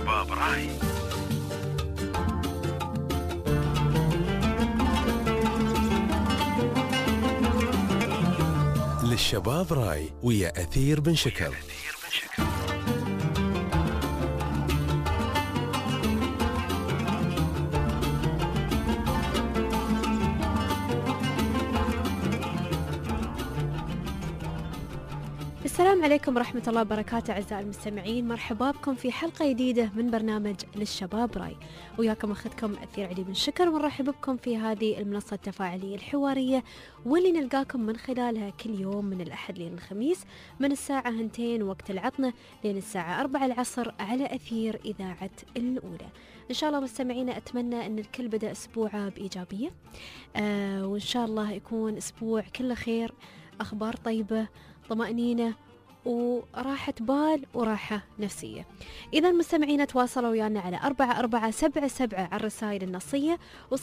للشباب راي. للشباب راي ويا أثير بن شكر. السلام عليكم ورحمة الله وبركاته أعزائي المستمعين، مرحبا بكم في حلقة جديدة من برنامج للشباب راي، وياكم أخذكم أثير علي بن شكر، ونرحب بكم في هذه المنصة التفاعلية الحوارية واللي نلقاكم من خلالها كل يوم من الأحد لين الخميس من الساعة 2 وقت العطنة لين الساعة 4 العصر على أثير إذاعة الأولى. إن شاء الله مستمعينا أتمنى أن الكل بدأ أسبوعه بإيجابية، وإن شاء الله يكون أسبوع كله خير، أخبار طيبة، طمأنينة وراحة بال وراحة نفسية. إذا مستمعين تواصلوا ويانا على 4477 على الرسائل النصية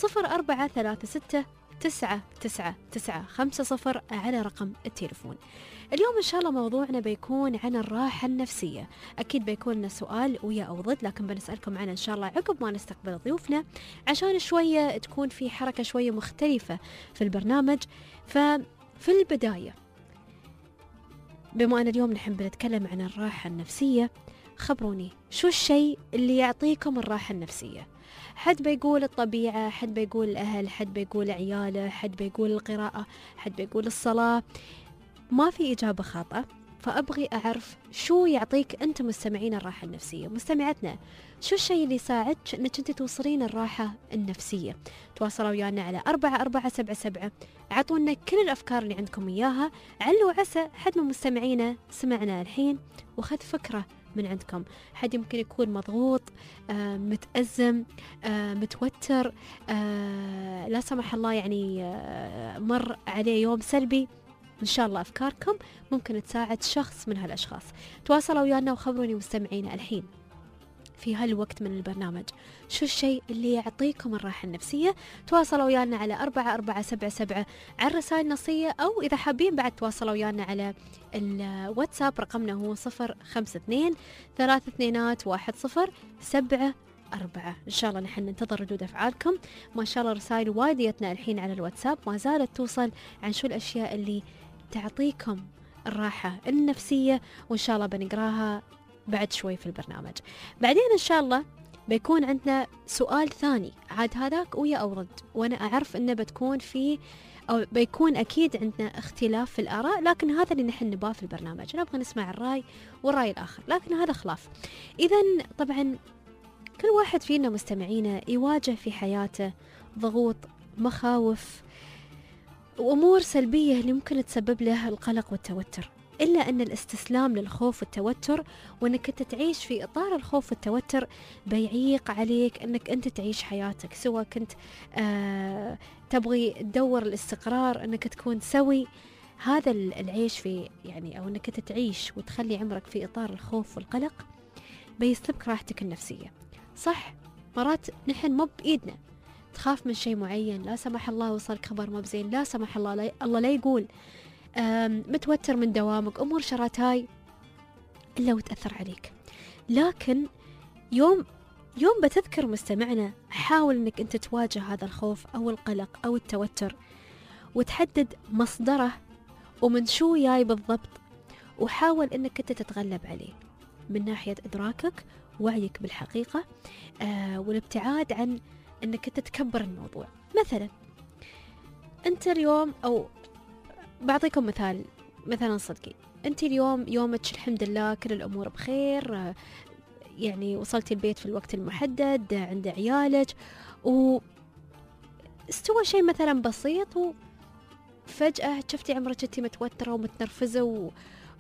و0436999950 على رقم التليفون. اليوم إن شاء الله موضوعنا بيكون عن الراحة النفسية. أكيد بيكون لنا سؤال ويا أو ضد، لكن بنسألكم عنه إن شاء الله عقب ما نستقبل ضيوفنا عشان شوية تكون في حركة شوية مختلفة في البرنامج. ففي البداية، بما أن اليوم نحن بنتكلم عن الراحة النفسية، خبروني شو الشيء اللي يعطيكم الراحة النفسية؟ حد بيقول الطبيعة، حد بيقول الأهل، حد بيقول عياله، حد بيقول القراءة، حد بيقول الصلاة. ما في إجابة خاطئة، فأبغي أعرف شو يعطيك أنت مستمعين الراحة النفسية. مستمعتنا، شو الشيء اللي يساعدك أنك أنت توصلين الراحة النفسية؟ تواصلوا ويانا على 4477، عطونا كل الأفكار اللي عندكم إياها، علوا عسى حد من مستمعينا سمعنا الحين وخذ فكرة من عندكم. حد يمكن يكون مضغوط، متأزم، متوتر، لا سمح الله يعني مر عليه يوم سلبي. إن شاء الله أفكاركم ممكن تساعد شخص من هالأشخاص. تواصلوا ويانا وخبروني مستمعينا الحين في هالوقت من البرنامج شو الشيء اللي يعطيكم الراحة النفسية. تواصلوا ويانا على 4477 على الرسائل النصية، أو إذا حابين بعد تواصلوا ويانا على الواتساب، رقمنا هو 052-32-10-74. إن شاء الله نحن ننتظر ردود أفعالكم. ما شاء الله رسائل وايديتنا الحين على الواتساب ما زالت توصل عن شو الأشياء اللي تعطيكم الراحة النفسية، وإن شاء الله بنقراها بعد شوي في البرنامج. بعدين إن شاء الله بيكون عندنا سؤال ثاني، عاد هذاك ويا أو ضد، وأنا أعرف إنه بتكون فيه أو بيكون أكيد عندنا اختلاف في الآراء، لكن هذا اللي نحن نباه في البرنامج، نبغى نسمع الرأي والرأي الآخر، لكن هذا خلاف. إذن طبعا كل واحد فينا مستمعينا يواجه في حياته ضغوط، مخاوف وأمور سلبية اللي ممكن تسبب له القلق والتوتر، إلا أن الاستسلام للخوف والتوتر وأنك أنت تعيش في إطار الخوف والتوتر بيعيق عليك أنك أنت تعيش حياتك، سواء كنت تبغي تدور الاستقرار، أنك تكون سوي هذا العيش في يعني، أو أنك أنت تعيش وتخلي عمرك في إطار الخوف والقلق بيسلبك راحتك النفسية. صح، مرات نحن مو بإيدنا، تخاف من شيء معين، لا سمح الله وصلك خبر ما بزين، لا سمح الله الله لا يقول، متوتر من دوامك، أمور شراتاي إلا وتأثر عليك. لكن يوم بتذكر مستمعنا، حاول أنك أنت تواجه هذا الخوف أو القلق أو التوتر وتحدد مصدره ومن شو جاي بالضبط، وحاول أنك أنت تتغلب عليه من ناحية إدراكك، وعيك بالحقيقة، والابتعاد عن أنك أنت تكبر الموضوع. مثلا أنت اليوم، أو بعطيكم مثلا صدقي، أنت اليوم يومك الحمد لله كل الأمور بخير، يعني وصلتي البيت في الوقت المحدد، عند عيالك، واستوى شيء مثلا بسيط، وفجأة شفتي عمرك أنت متوترة ومتنرفزة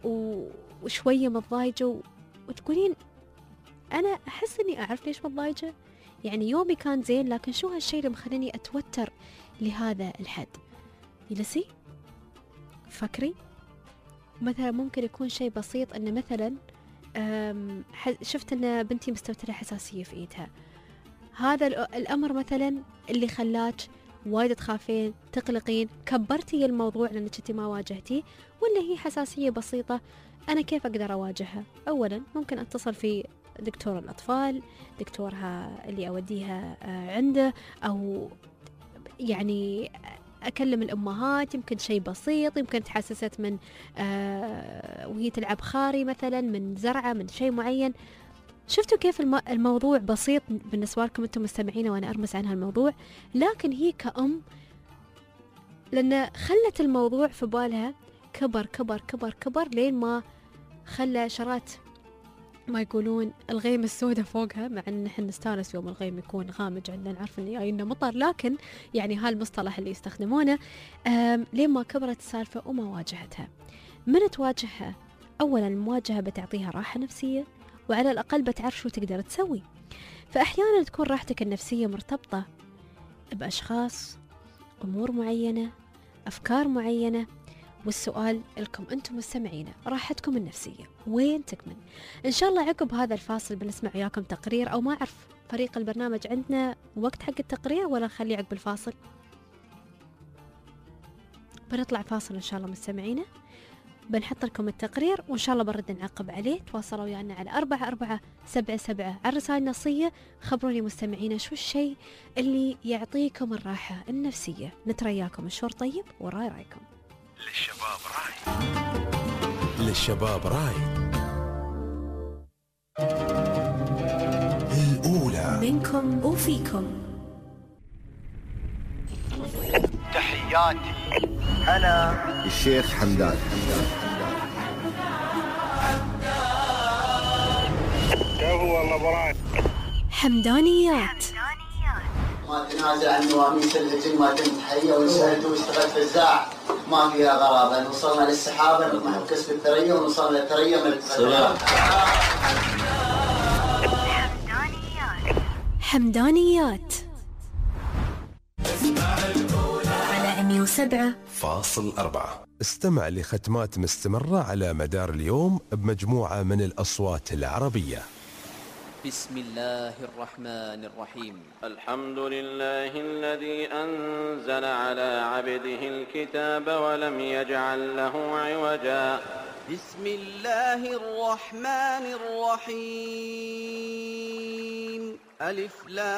وشوية متضايجة، وتقولين أنا أحس أني أعرف ليش متضايجة، يعني يومي كان زين، لكن شو هالشيء اللي مخليني أتوتر لهذا الحد؟ جلسي فكري. مثلا ممكن يكون شيء بسيط، أن مثلا شفت أن بنتي مستوترة حساسية في إيدها، هذا الأمر مثلا اللي خلاك وايد تخافين تقلقين، كبرتي الموضوع لأنك انت ما واجهتيه، ولا هي حساسية بسيطة أنا كيف أقدر أواجهها؟ أولا ممكن أتصل في دكتور الأطفال، دكتورها اللي أوديها عنده، أو يعني أكلم الأمهات، يمكن شيء بسيط، يمكن تحسست من وهي تلعب خاري مثلا، من زرعة، من شيء معين. شفتوا كيف الموضوع بسيط بالنسبة لكم أنتم مستمعين وأنا أرمز عنها الموضوع، لكن هي كأم لأن خلت الموضوع في بالها كبر كبر كبر كبر لين ما خلى شرات ما يقولون الغيم السوداء فوقها، مع ان احنا نستانس يوم الغيم يكون غامج عندنا نعرف ان جاينا مطر، لكن يعني هالمصطلح اللي يستخدمونه لين ما كبرت السالفة وما واجهتها. من تواجهها؟ اولا المواجهة بتعطيها راحة نفسية، وعلى الاقل بتعرف شو تقدر تسوي. فاحيانا تكون راحتك النفسية مرتبطة باشخاص، امور معينة، افكار معينة. والسؤال لكم أنتم مستمعين، راحتكم النفسية وين تكمن؟ إن شاء الله عقب هذا الفاصل بنسمع وياكم تقرير، أو ما أعرف فريق البرنامج عندنا وقت حق التقرير ولا نخليه عقب الفاصل؟ بنطلع فاصل إن شاء الله مستمعينا، بنحط لكم التقرير وإن شاء الله برد نعقب عليه. تواصلوا ويانا على 4477 على الرسائل النصية، خبروني مستمعينا شو الشيء اللي يعطيكم الراحة النفسية. نترياكم الشور طيب وراي رايكم. للشباب راي، للشباب راي. الأولى منكم وفيكم. تحياتي أنا الشيخ حمدان. هو الله حمدانيات. ما تنازع عن نواميس الهجن، ما كنت حية وسألت واشتغلت فزاع، ما فيها غرابة. وصلنا للسحابة نطمح بكسب الثريا، ونوصلنا للثريا ملك الغرابة. حمدانيات على 107.4. استمع لختمات مستمرة على مدار اليوم بمجموعة من الأصوات العربية. بسم الله الرحمن الرحيم. الحمد لله الذي أنزل على عبده الكتاب ولم يجعل له عوجا. بسم الله الرحمن الرحيم. ألف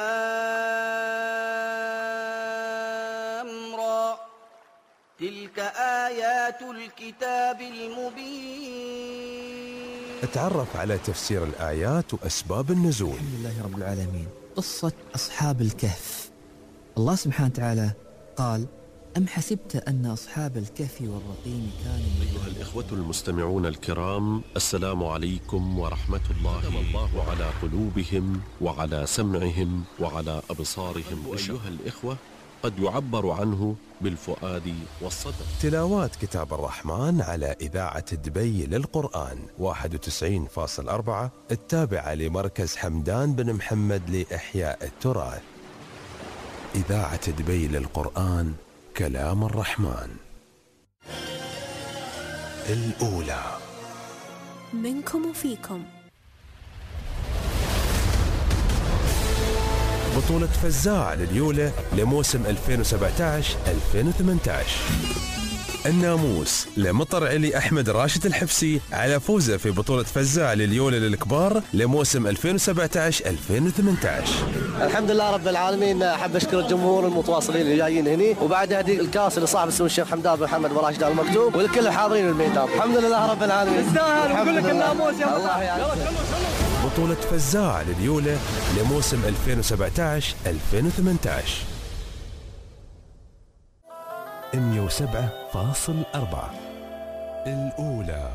لام را. تلك آيات الكتاب المبين. اتعرف على تفسير الآيات وأسباب النزول. الحمد لله رب العالمين. قصة أصحاب الكهف. الله سبحانه وتعالى قال: أم حسبت أن أصحاب الكهف والرقيم كانوا. أيها الإخوة المستمعون الكرام، السلام عليكم ورحمة الله على قلوبهم وعلى سمعهم وعلى أبصارهم. أيها الإخوة، قد يعبر عنه بالفؤاد والصدر. تلاوات كتاب الرحمن على إذاعة دبي للقرآن 91.4 التابعة لمركز حمدان بن محمد لإحياء التراث. إذاعة دبي للقرآن، كلام الرحمن. الأولى منكم وفيكم. بطولة فزاع لليولة لموسم 2017-2018. الناموس لمطر علي أحمد راشد الحفسي على فوزه في بطولة فزاع لليولة للكبار لموسم 2017-2018. الحمد لله رب العالمين. أحب أشكر الجمهور المتواصلين اللي جايين هني، وبعد هذه الكاس لصاحب السمو الشيخ حمدان بن محمد وراشد المكتوب، ولكل الحاضرين الميدان. الحمد لله رب العالمين. تستاهل ونقول لك الناموس يا الله يعزك. بطولة فزاع لليولة لموسم 2017-2018. 107.4 الأولى.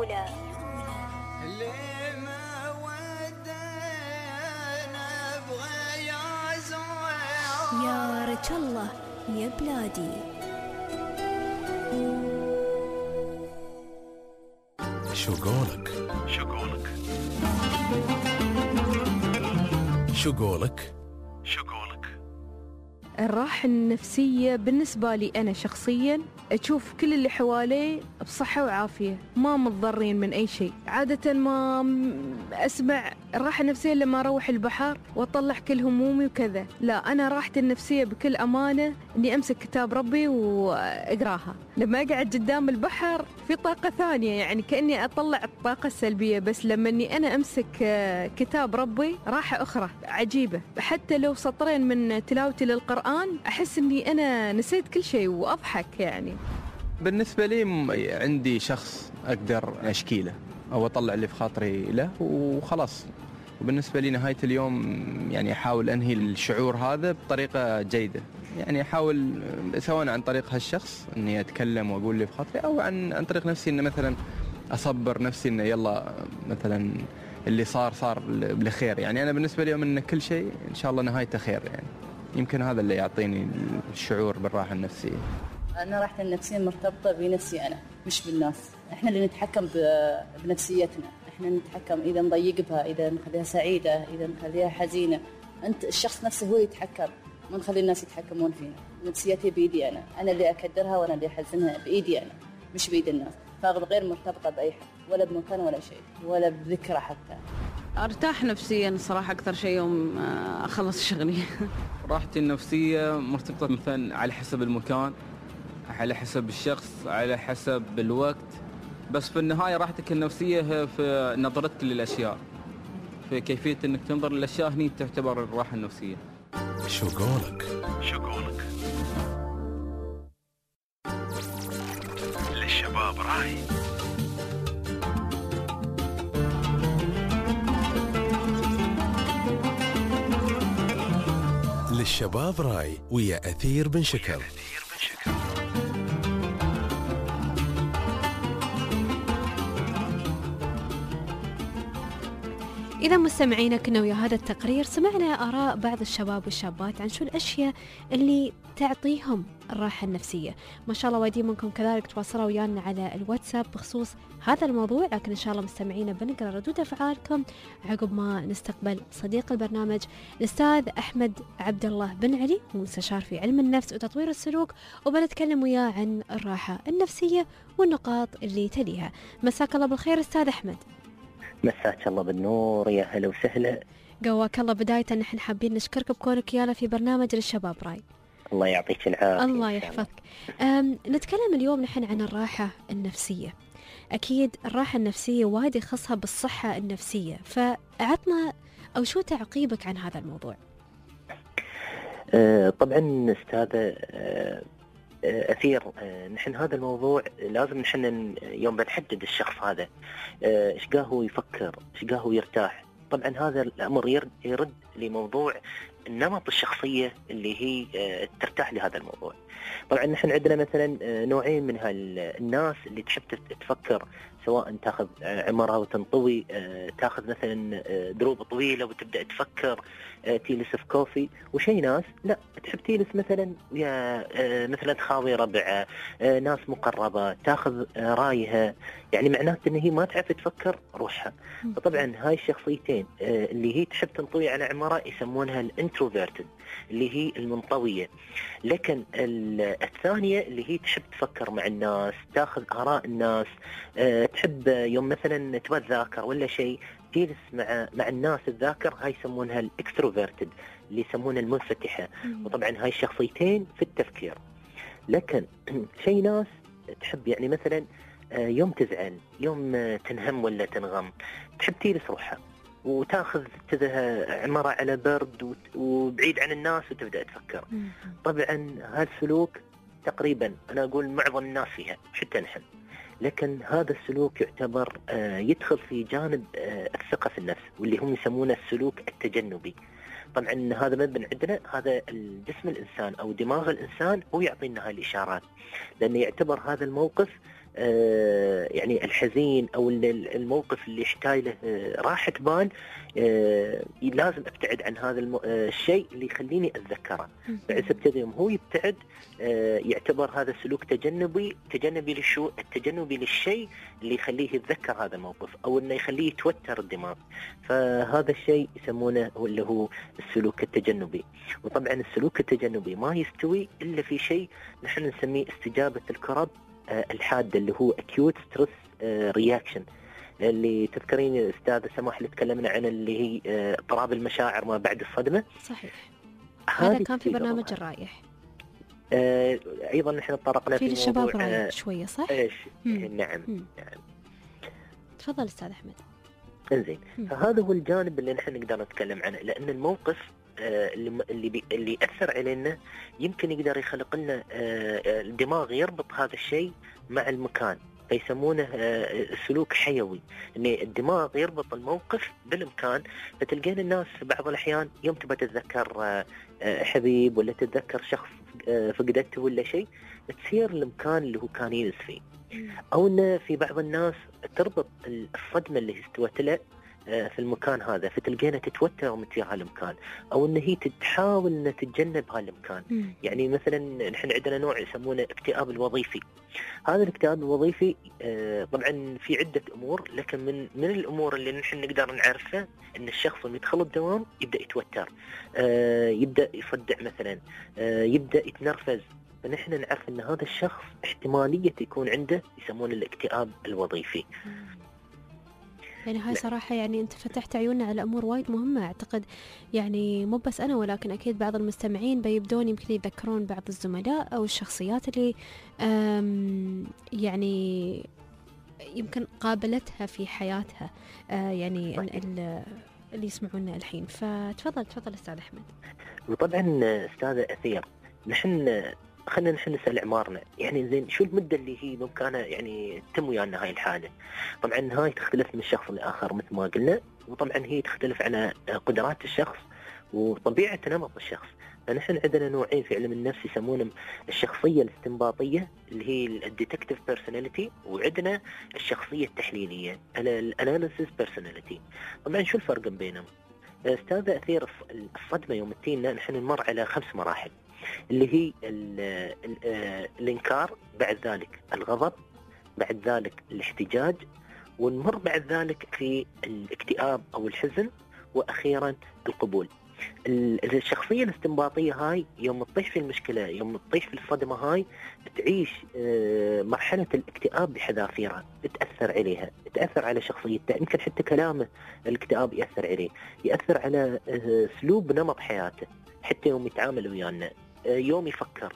يا رجل الله يا بلادي. شو قولك؟ الراحة النفسية بالنسبة لي أنا شخصياً أشوف كل اللي حواليه بصحة وعافية، ما متضرين من أي شيء. عادة ما أسمع الراحة النفسية لما أروح البحر وأطلع كل همومي وكذا، لا، أنا راحتي النفسية بكل أمانة إني أمسك كتاب ربي وأقراها. لما أقعد قدام البحر في طاقة ثانية، يعني كأني أطلع الطاقة السلبية، بس لما إني أنا أمسك كتاب ربي راحة أخرى عجيبة. حتى لو سطرين من تلاوتي للقرآن أحس إني أنا نسيت كل شيء وأضحك. يعني بالنسبة لي عندي شخص أقدر أشكي له أو أطلع اللي في خاطري له وخلاص. وبالنسبة لي نهاية اليوم يعني أحاول أنهي الشعور هذا بطريقة جيدة، يعني أحاول سواء عن طريق هالشخص أني أتكلم وأقول اللي في خاطري، أو عن طريق نفسي أن مثلا أصبر نفسي أنه يلا مثلا اللي صار بالخير. يعني أنا بالنسبة لي أن كل شيء إن شاء الله نهايته خير، يعني يمكن هذا اللي يعطيني الشعور بالراحة النفسية. أنا راحتي النفسية مرتبطة بنفسي أنا مش بالناس. إحنا اللي نتحكم بنفسيتنا، إحنا نتحكم إذا نضيق بها، إذا نخليها سعيدة، إذا نخليها حزينة. أنت الشخص نفسه هو يتحكم، ما نخلي الناس يتحكمون فينا. نفسيتي بيدي أنا اللي أكدرها وأنا اللي أحزنها بإيدي أنا، مش بإيد الناس. فغير مرتبطة بأي حد ولا بمكان ولا شيء ولا بذكرى حتى. أرتاح نفسيا صراحة أكثر شيء يوم أخلص شغلي. راحتي النفسية مرتبطة مثلا على حسب المكان، على حسب الشخص، على حسب الوقت، بس في النهاية راحتك النفسية هي في نظرتك للأشياء، في كيفية أنك تنظر للأشياء، هني تعتبر الراحة النفسية. شو قولك؟ للشباب راي. للشباب راي ويا أثير بن شكر. إذا مستمعينا كنا ويا هذا التقرير سمعنا آراء بعض الشباب والشابات عن شو الأشياء اللي تعطيهم الراحة النفسية. ما شاء الله وايدين منكم كذلك تواصلوا ويانا على الواتساب بخصوص هذا الموضوع، لكن إن شاء الله مستمعينا بنقرأ ردود أفعالكم عقب ما نستقبل صديق البرنامج الأستاذ أحمد عبد الله بن علي، هو مستشار في علم النفس وتطوير السلوك، وبنتكلم وياه عن الراحة النفسية والنقاط اللي تليها. مساك الله بالخير أستاذ أحمد. مساك الله بالنور، يا هلا وسهلا. قواك الله. بداية نحن حابين نشكرك بكونك ويانا في برنامج للشباب راي. الله يعطيك العافية. الله يحفظك. نتكلم اليوم نحن عن الراحة النفسية. أكيد الراحة النفسية وايد يخصها بالصحة النفسية، فأعطنا أو شو تعقيبك عن هذا الموضوع؟ طبعا أستاذة أثير، نحن هذا الموضوع لازم نحن يوم بنحدد الشخص هذا إيش هو يفكر، إيش هو يرتاح. طبعا هذا الأمر يرد لموضوع النمط الشخصية اللي هي ترتاح لهذا الموضوع. طبعا نحن عندنا مثلا نوعين من الناس اللي تحب تفكر، سواء تاخذ عمرها وتنطوي، تاخذ مثلا دروب طويلة وتبدأ تفكر، تجلس في كوفي. وشي ناس لا تحب تجلس مثلا مثلا تخاوي ربع، ناس مقربة تاخذ رايها، يعني معناته ان هي ما تعرف تفكر روحها. فطبعا هاي الشخصيتين اللي هي تحب تنطوي على عمرها يسمونها الانتروفيرتد اللي هي المنطوية. لكن الثانية اللي هي تحب تفكر مع الناس، تاخذ آراء الناس، تحب يوم مثلا تبغى تذاكر ولا شيء تجلس مع الناس تذاكر، هاي يسمونها الاكستروفيرتد اللي يسمونها المنفتحة. وطبعا هاي الشخصيتين في التفكير. لكن شيء ناس تحب يعني مثلا يوم تزعل، يوم تنهم ولا تنغم، تحب تجلس روحها وتاخذ عمرها على برد وبعيد عن الناس وتبدأ تفكر. طبعا هذا السلوك تقريبا أنا أقول معظم الناس فيها حتى نحن، لكن هذا السلوك يعتبر يدخل في جانب الثقة في النفس واللي هم يسمونه السلوك التجنبي. طبعا هذا مبني عندنا، هذا الجسم الإنسان أو دماغ الإنسان هو يعطينا هاي الإشارات، لأنه يعتبر هذا الموقف يعني الحزين أو الموقف اللي يحتاج له راحة بال، لازم أبتعد عن هذا الشيء اللي يخليني أتذكره. فعسى كذا يوم هو يبتعد يعتبر هذا السلوك تجنبي التجنبي للشيء اللي يخليه يتذكر هذا الموقف أو إنه يخليه يتوتر الدماغ. فهذا الشيء يسمونه اللي هو السلوك التجنبي. وطبعا السلوك التجنبي ما يستوي إلا في شيء نحن نسميه استجابة الكرب الحادة، اللي هو acute stress reaction، اللي تذكرين أستاذ سماح اللي تكلمنا عن اللي هي اضطراب المشاعر ما بعد الصدمة. صحيح، هذا كان في برنامج الرايح. أيضا نحن طرقنا في الشباب رايح شوية، صح؟ نعم. تفضل أستاذ أحمد. انزين، فهذا هو الجانب اللي نحن نقدر نتكلم عنه، لأن الموقف اللي أثر علينا يمكن يقدر يخلق لنا الدماغ يربط هذا الشيء مع المكان، فيسمونه سلوك حيوي، ان الدماغ يربط الموقف بالمكان. فتلقين الناس في بعض الأحيان يوم تبى تتذكر حبيب ولا تتذكر شخص فقدته ولا شيء، تسير المكان اللي هو كان يجلس فيه. أو أن في بعض الناس تربط الصدمة اللي استوت له في المكان هذا، فتلقينا تتوتر من تجاه هالمكان، او ان هي تحاول ان تتجنب هالمكان. يعني مثلا نحن عندنا نوع يسمونه اكتئاب الوظيفي. هذا الاكتئاب الوظيفي طبعا في عدة امور، لكن من الامور اللي نحن نقدر نعرفها ان الشخص لما يدخل الدوام يبدا يتوتر، يبدا يصدع مثلا، يبدا يتنرفز. فنحن نعرف ان هذا الشخص احتمالية يكون عنده يسمونه الاكتئاب الوظيفي. يعني هاي صراحة يعني أنت فتحت عيوننا على أمور وايد مهمة. أعتقد يعني مو بس أنا، ولكن أكيد بعض المستمعين بيبدون يمكن يتذكرون بعض الزملاء أو الشخصيات اللي يعني يمكن قابلتها في حياتها، يعني اللي يسمعونا الحين. فتفضل أستاذ أحمد. وطبعا أستاذ أثير، خلينا نحن نسأل أعمارنا، يعني زين شو المدة اللي هي ممكنة يعني تتم ويانا هاي الحالة؟ طبعا هاي تختلف من شخص لآخر مثل ما قلنا، وطبعا هي تختلف على قدرات الشخص وطبيعة نمط الشخص. فنحن عندنا نوعين في علم النفس يسمونهم الشخصية الاستنباطية اللي هي الديتكتيف بيرسوناليتي، وعندنا الشخصية التحليلية الاناليسيس بيرسوناليتي. طبعا شو الفرق بينهم؟ أستاذ أثير، الصدمة يوم تجينا نحن نمر على 5 مراحل، اللي هي الإنكار، بعد ذلك الغضب، بعد ذلك الاحتجاج، ونمر بعد ذلك في الاكتئاب أو الحزن، وأخيرا القبول. الشخصية الاستنباطية هاي يوم تطيح في المشكلة، يوم تطيح في الصدمة هاي، تعيش مرحلة الاكتئاب بحذافيرها، تأثر عليها، تأثر على شخصيتها، يمكن حتى كلامه الاكتئاب يأثر عليه، يأثر على أسلوب نمط حياته، حتى يوم يتعامل ويانا، يوم يفكر.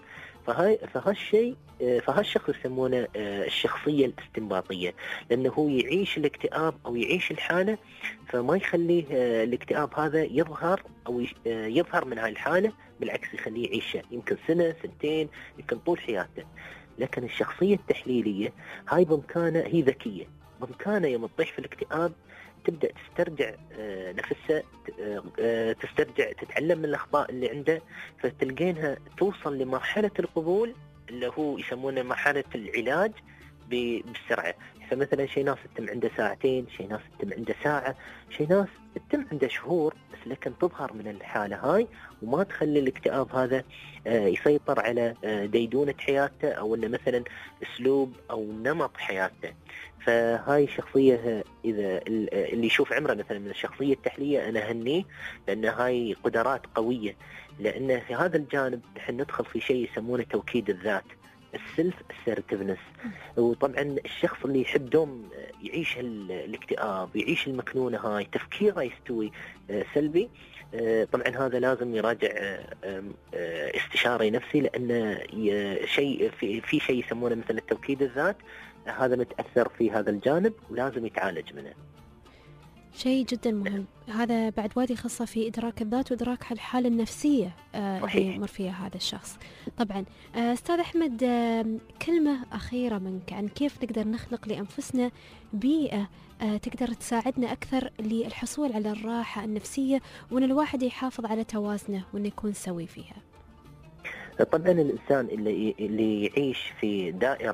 فهالشخص يسمونه الشخصية الاستنباطية، لأنه هو يعيش الاكتئاب أو يعيش الحالة، فما يخليه الاكتئاب هذا يظهر من هاي الحالة، بالعكس يخليه يعيشه يمكن 1 2 يمكن طول حياته. لكن الشخصية التحليلية هاي بإمكانها، هي ذكية، بإمكانها يوم تطيح في الاكتئاب تبدأ تسترجع نفسها، تسترجع تتعلم من الأخطاء اللي عنده، فتلقينها توصل لمرحلة القبول اللي هو يسمونه مرحلة العلاج بالسرعة. فمثلا شي ناس تتم عنده 2 ساعات، شي ناس تتم عنده 1 ساعة، شي ناس تتم عنده شهور، بس لكن تظهر من الحالة هاي وما تخلي الاكتئاب هذا يسيطر على ديدونة حياته، أو إنه مثلا أسلوب أو نمط حياته. فهاي الشخصية إذا اللي يشوف عمره مثلا من الشخصية التحليلية، أنا هنيه، لأن هاي قدرات قوية، لأن في هذا الجانب نحن ندخل في شيء يسمونه توكيد الذات، السلف assertiveness. وطبعا الشخص اللي يحب دوم يعيش الاكتئاب، يعيش المكنونة هاي، تفكيره يستوي سلبي، طبعا هذا لازم يراجع استشاري نفسي، لأن في شيء يسمونه مثل التوكيد الذات، هذا متأثر في هذا الجانب ولازم يتعالج منه. شيء جدا مهم. هذا بعد وايد يخصه في إدراك الذات وإدراك الحالة النفسية اللي يمر فيها هذا الشخص. طبعا أستاذ أحمد، كلمة أخيرة منك عن كيف نقدر نخلق لأنفسنا بيئة تقدر تساعدنا أكثر للحصول على الراحة النفسية، وأن الواحد يحافظ على توازنه وأنه يكون سوي فيها. طبعا الإنسان اللي يعيش في دائرة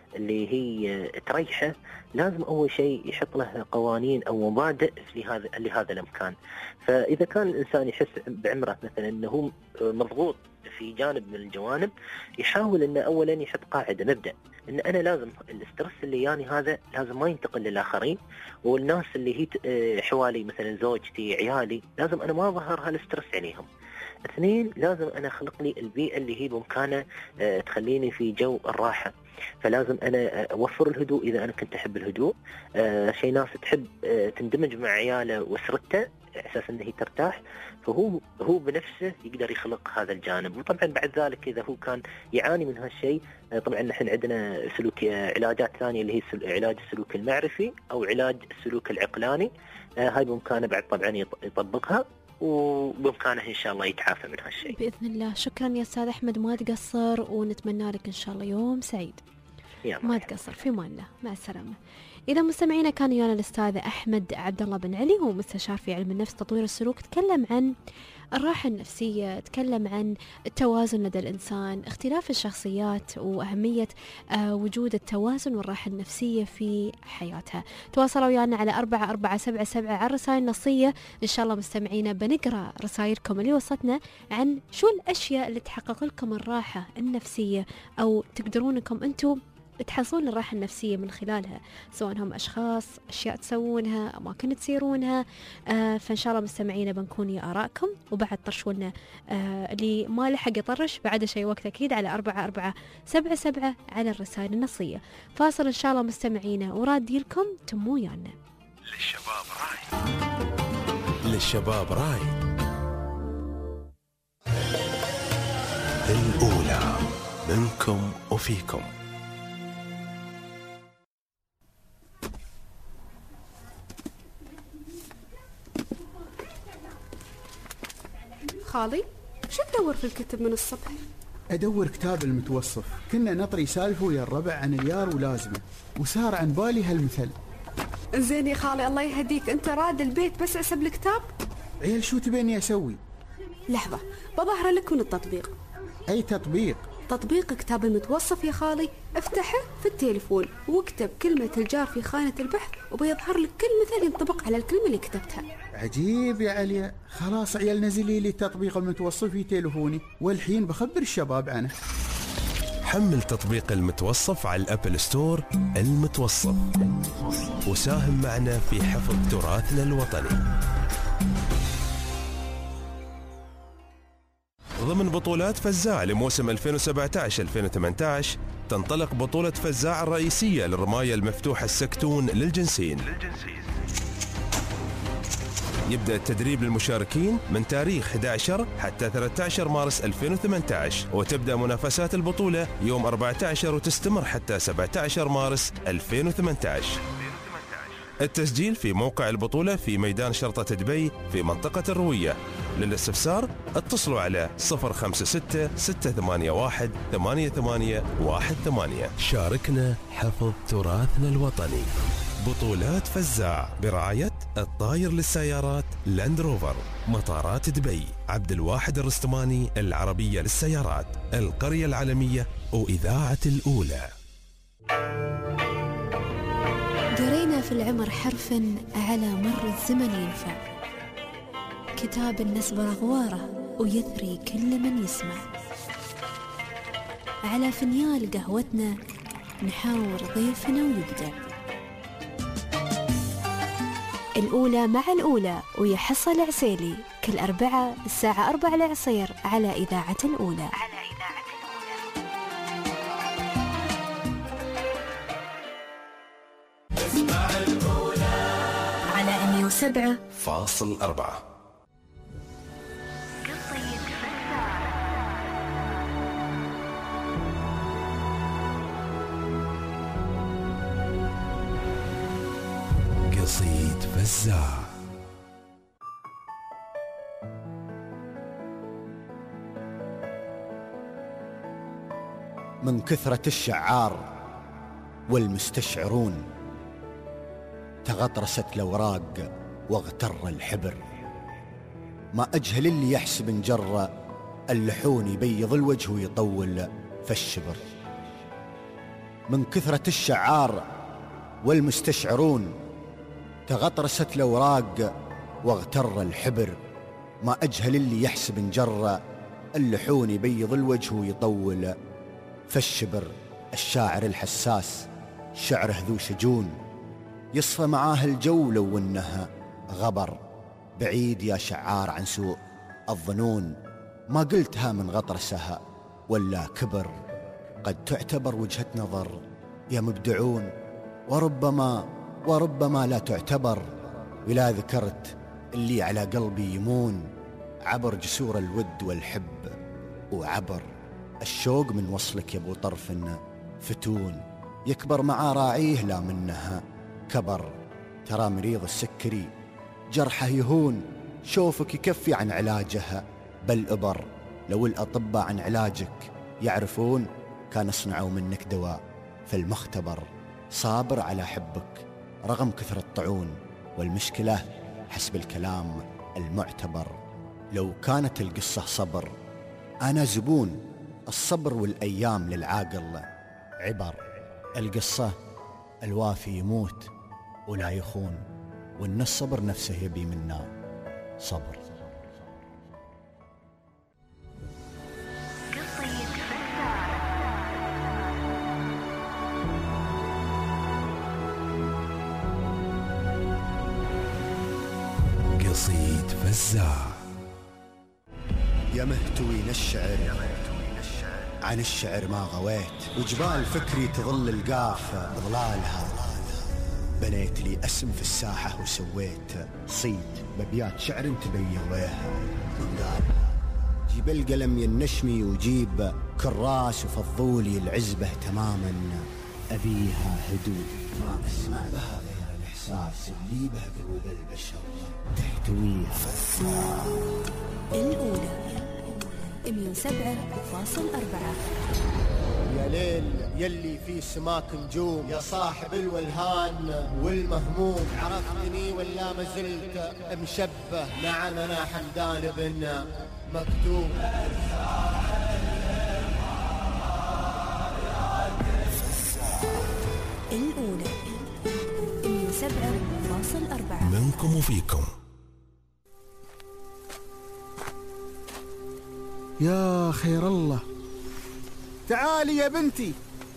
اللي هي تريحه، لازم أول شيء يحط له قوانين أو مبادئ لهذا الإمكان. فإذا كان الإنسان يحس بعمره مثلا أنه مضغوط في جانب من الجوانب، يحاول أنه أولا يحط قاعدة مبدأ أن أنا لازم الاسترس اللي يعني هذا لازم ما ينتقل للآخرين، والناس اللي هي حوالي مثلا زوجتي عيالي لازم أنا ما أظهر هالاسترس عليهم. 2، لازم أنا أخلق لي البيئة اللي هي بإمكانه تخليني في جو الراحة. فلازم أنا أوفر الهدوء إذا أنا كنت أحب الهدوء. شيء ناس تحب تندمج مع عياله وأسرته أساس أنه هي ترتاح، فهو بنفسه يقدر يخلق هذا الجانب. وطبعا بعد ذلك إذا هو كان يعاني من هالشيء، طبعا نحن عندنا سلوك علاجات ثانية اللي هي علاج السلوك المعرفي أو علاج السلوك العقلاني. هاي بإمكانه بعد طبعا يطبقها، وبإمكانه إن شاء الله يتعافى من هالشيء بإذن الله. شكرا يا أستاذ أحمد، ما تقصر، ونتمنى لك إن شاء الله يوم سعيد. ما تقصر، في مان الله، مع السلامة. إذا مستمعينا كان ويانا الأستاذ أحمد عبد الله بن علي، هو مستشار في علم النفس تطوير السلوك، تكلم عن الراحة النفسية، تكلم عن التوازن لدى الإنسان، اختلاف الشخصيات وأهمية وجود التوازن والراحة النفسية في حياتها. تواصلوا ويانا على 4477 على الرسائل النصية. إن شاء الله مستمعينا بنقرأ رسائلكم اللي وصلتنا عن شو الأشياء اللي تحقق لكم الراحة النفسية، أو تقدرون أنكم أنتم تحصلون الراحة النفسية من خلالها، سواء هم أشخاص، أشياء تسوونها، أماكن تسيرونها. فإن شاء الله مستمعينا بنكون يا آرائكم، وبعد طرشونا اللي ما لحق يطرش بعد شيء وقت أكيد على 4477 على الرسائل النصية. فاصل إن شاء الله مستمعينا، ورادي لكم تمو يانا. للشباب راي الأولى منكم وفيكم. خالي، شو تدور في الكتب من الصبح؟ أدور كتاب المتوصف. كنا نطري سالفه ويا الربع عن اليار ولازمه، وصار عن بالي هالمثل. زين يا خالي، الله يهديك، أنت راد البيت بس أسب الكتاب؟ عيال شو تبيني أسوي؟ لحظة، بظهر لك من التطبيق. أي تطبيق؟ تطبيق كتاب المتوصف يا خالي. افتحه في التليفون واكتب كلمة الجار في خانة البحث، وبيظهر لك كل مثال ينطبق على الكلمة اللي كتبتها. عجيب يا عليا. خلاص عيال نزلي لي التطبيق المتوصف في تليفوني، والحين بخبر الشباب عنه. حمل تطبيق المتوصف على الأبل ستور. المتوصف، وساهم معنا في حفظ تراثنا الوطني. ضمن بطولات فزاع لموسم 2017-2018 تنطلق بطولة فزاع الرئيسية للرماية المفتوحة السكتون للجنسين. يبدأ التدريب للمشاركين من تاريخ 11 حتى 13 مارس 2018، وتبدأ منافسات البطولة يوم 14 وتستمر حتى 17 مارس 2018. التسجيل في موقع البطولة في ميدان شرطة دبي في منطقة الروية. للاستفسار اتصلوا على 056-681-8818. شاركنا حفظ تراثنا الوطني. بطولات فزاع برعاية الطاير للسيارات لاند روفر، مطارات دبي، عبد الواحد الرستماني العربية للسيارات، القرية العالمية، وإذاعة الأولى. قرينا في العمر حرفا على مر الزمن ينفع، كتاب النسبة غواره ويثري كل من يسمع. على فنيال قهوتنا نحاور ضيفنا ويبدع. الأولى مع الأولى ويحصل عسيلي كل أربعة الساعة 4 العصير على إذاعة الأولى. على 107.4. قصيد فزاع. من كثرة الشعار والمستشعرون تغطرست الأوراق واغتر الحبر، ما أجهل اللي يحسب انجر اللحون يبيض الوجه ويطول فالشبر. من كثرة الشعار والمستشعرون، تغطرست الأوراق واغتر الحبر، ما أجهل اللي يحسب انجر، اللحون يبيض الوجه ويطول، فالشبر الشاعر الحساس شعره ذو شجون، يصفى معاه الجو لو انها غبر، بعيد يا شعار عن سوء الظنون، ما قلتها من غطرسها ولا كبر، قد تعتبر وجهة نظر يا مبدعون، وربما لا تعتبر، ولا ذكرت اللي على قلبي يمون، عبر جسور الود والحب وعبر الشوق من وصلك يا ابو طرف فتون، يكبر مع راعيه لا منها كبر، ترى مريض السكري جرحه يهون، شوفك يكفي عن علاجها بل أبر، لو الأطباء عن علاجك يعرفون كان صنعوا منك دواء في المختبر، صابر على حبك رغم كثر الطعون، والمشكلة حسب الكلام المعتبر، لو كانت القصة صبر أنا زبون، الصبر والأيام للعاقل عبر، القصة الوافي يموت ولا يخون، وإن الصبر نفسه يبي منا صبر. قصيد فزاع. يا مهتوين الشعر عن الشعر ما غويت، وجبال فكري تظل القاف ظلالها، بنيت لي اسم في الساحة وسويت صيد ببيات شعر تبيضيها، جيب القلم ينشمي وجيب كراس وفضولي العزبة تماما، أبيها هدوء ما أسمع بها غير الإحساس اللي به قلوب البشر تحتويها. الأولى 107.4. يا ليل يلي في سماك نجوم، يا صاحب الولهان والمهموم، عرفتني ولا ما زلت مشبه؟ نعم أنا حمدان بن مكتوم. الأولى 107.4. منكم وفيكم. يا خير الله، تعالي يا بنتي،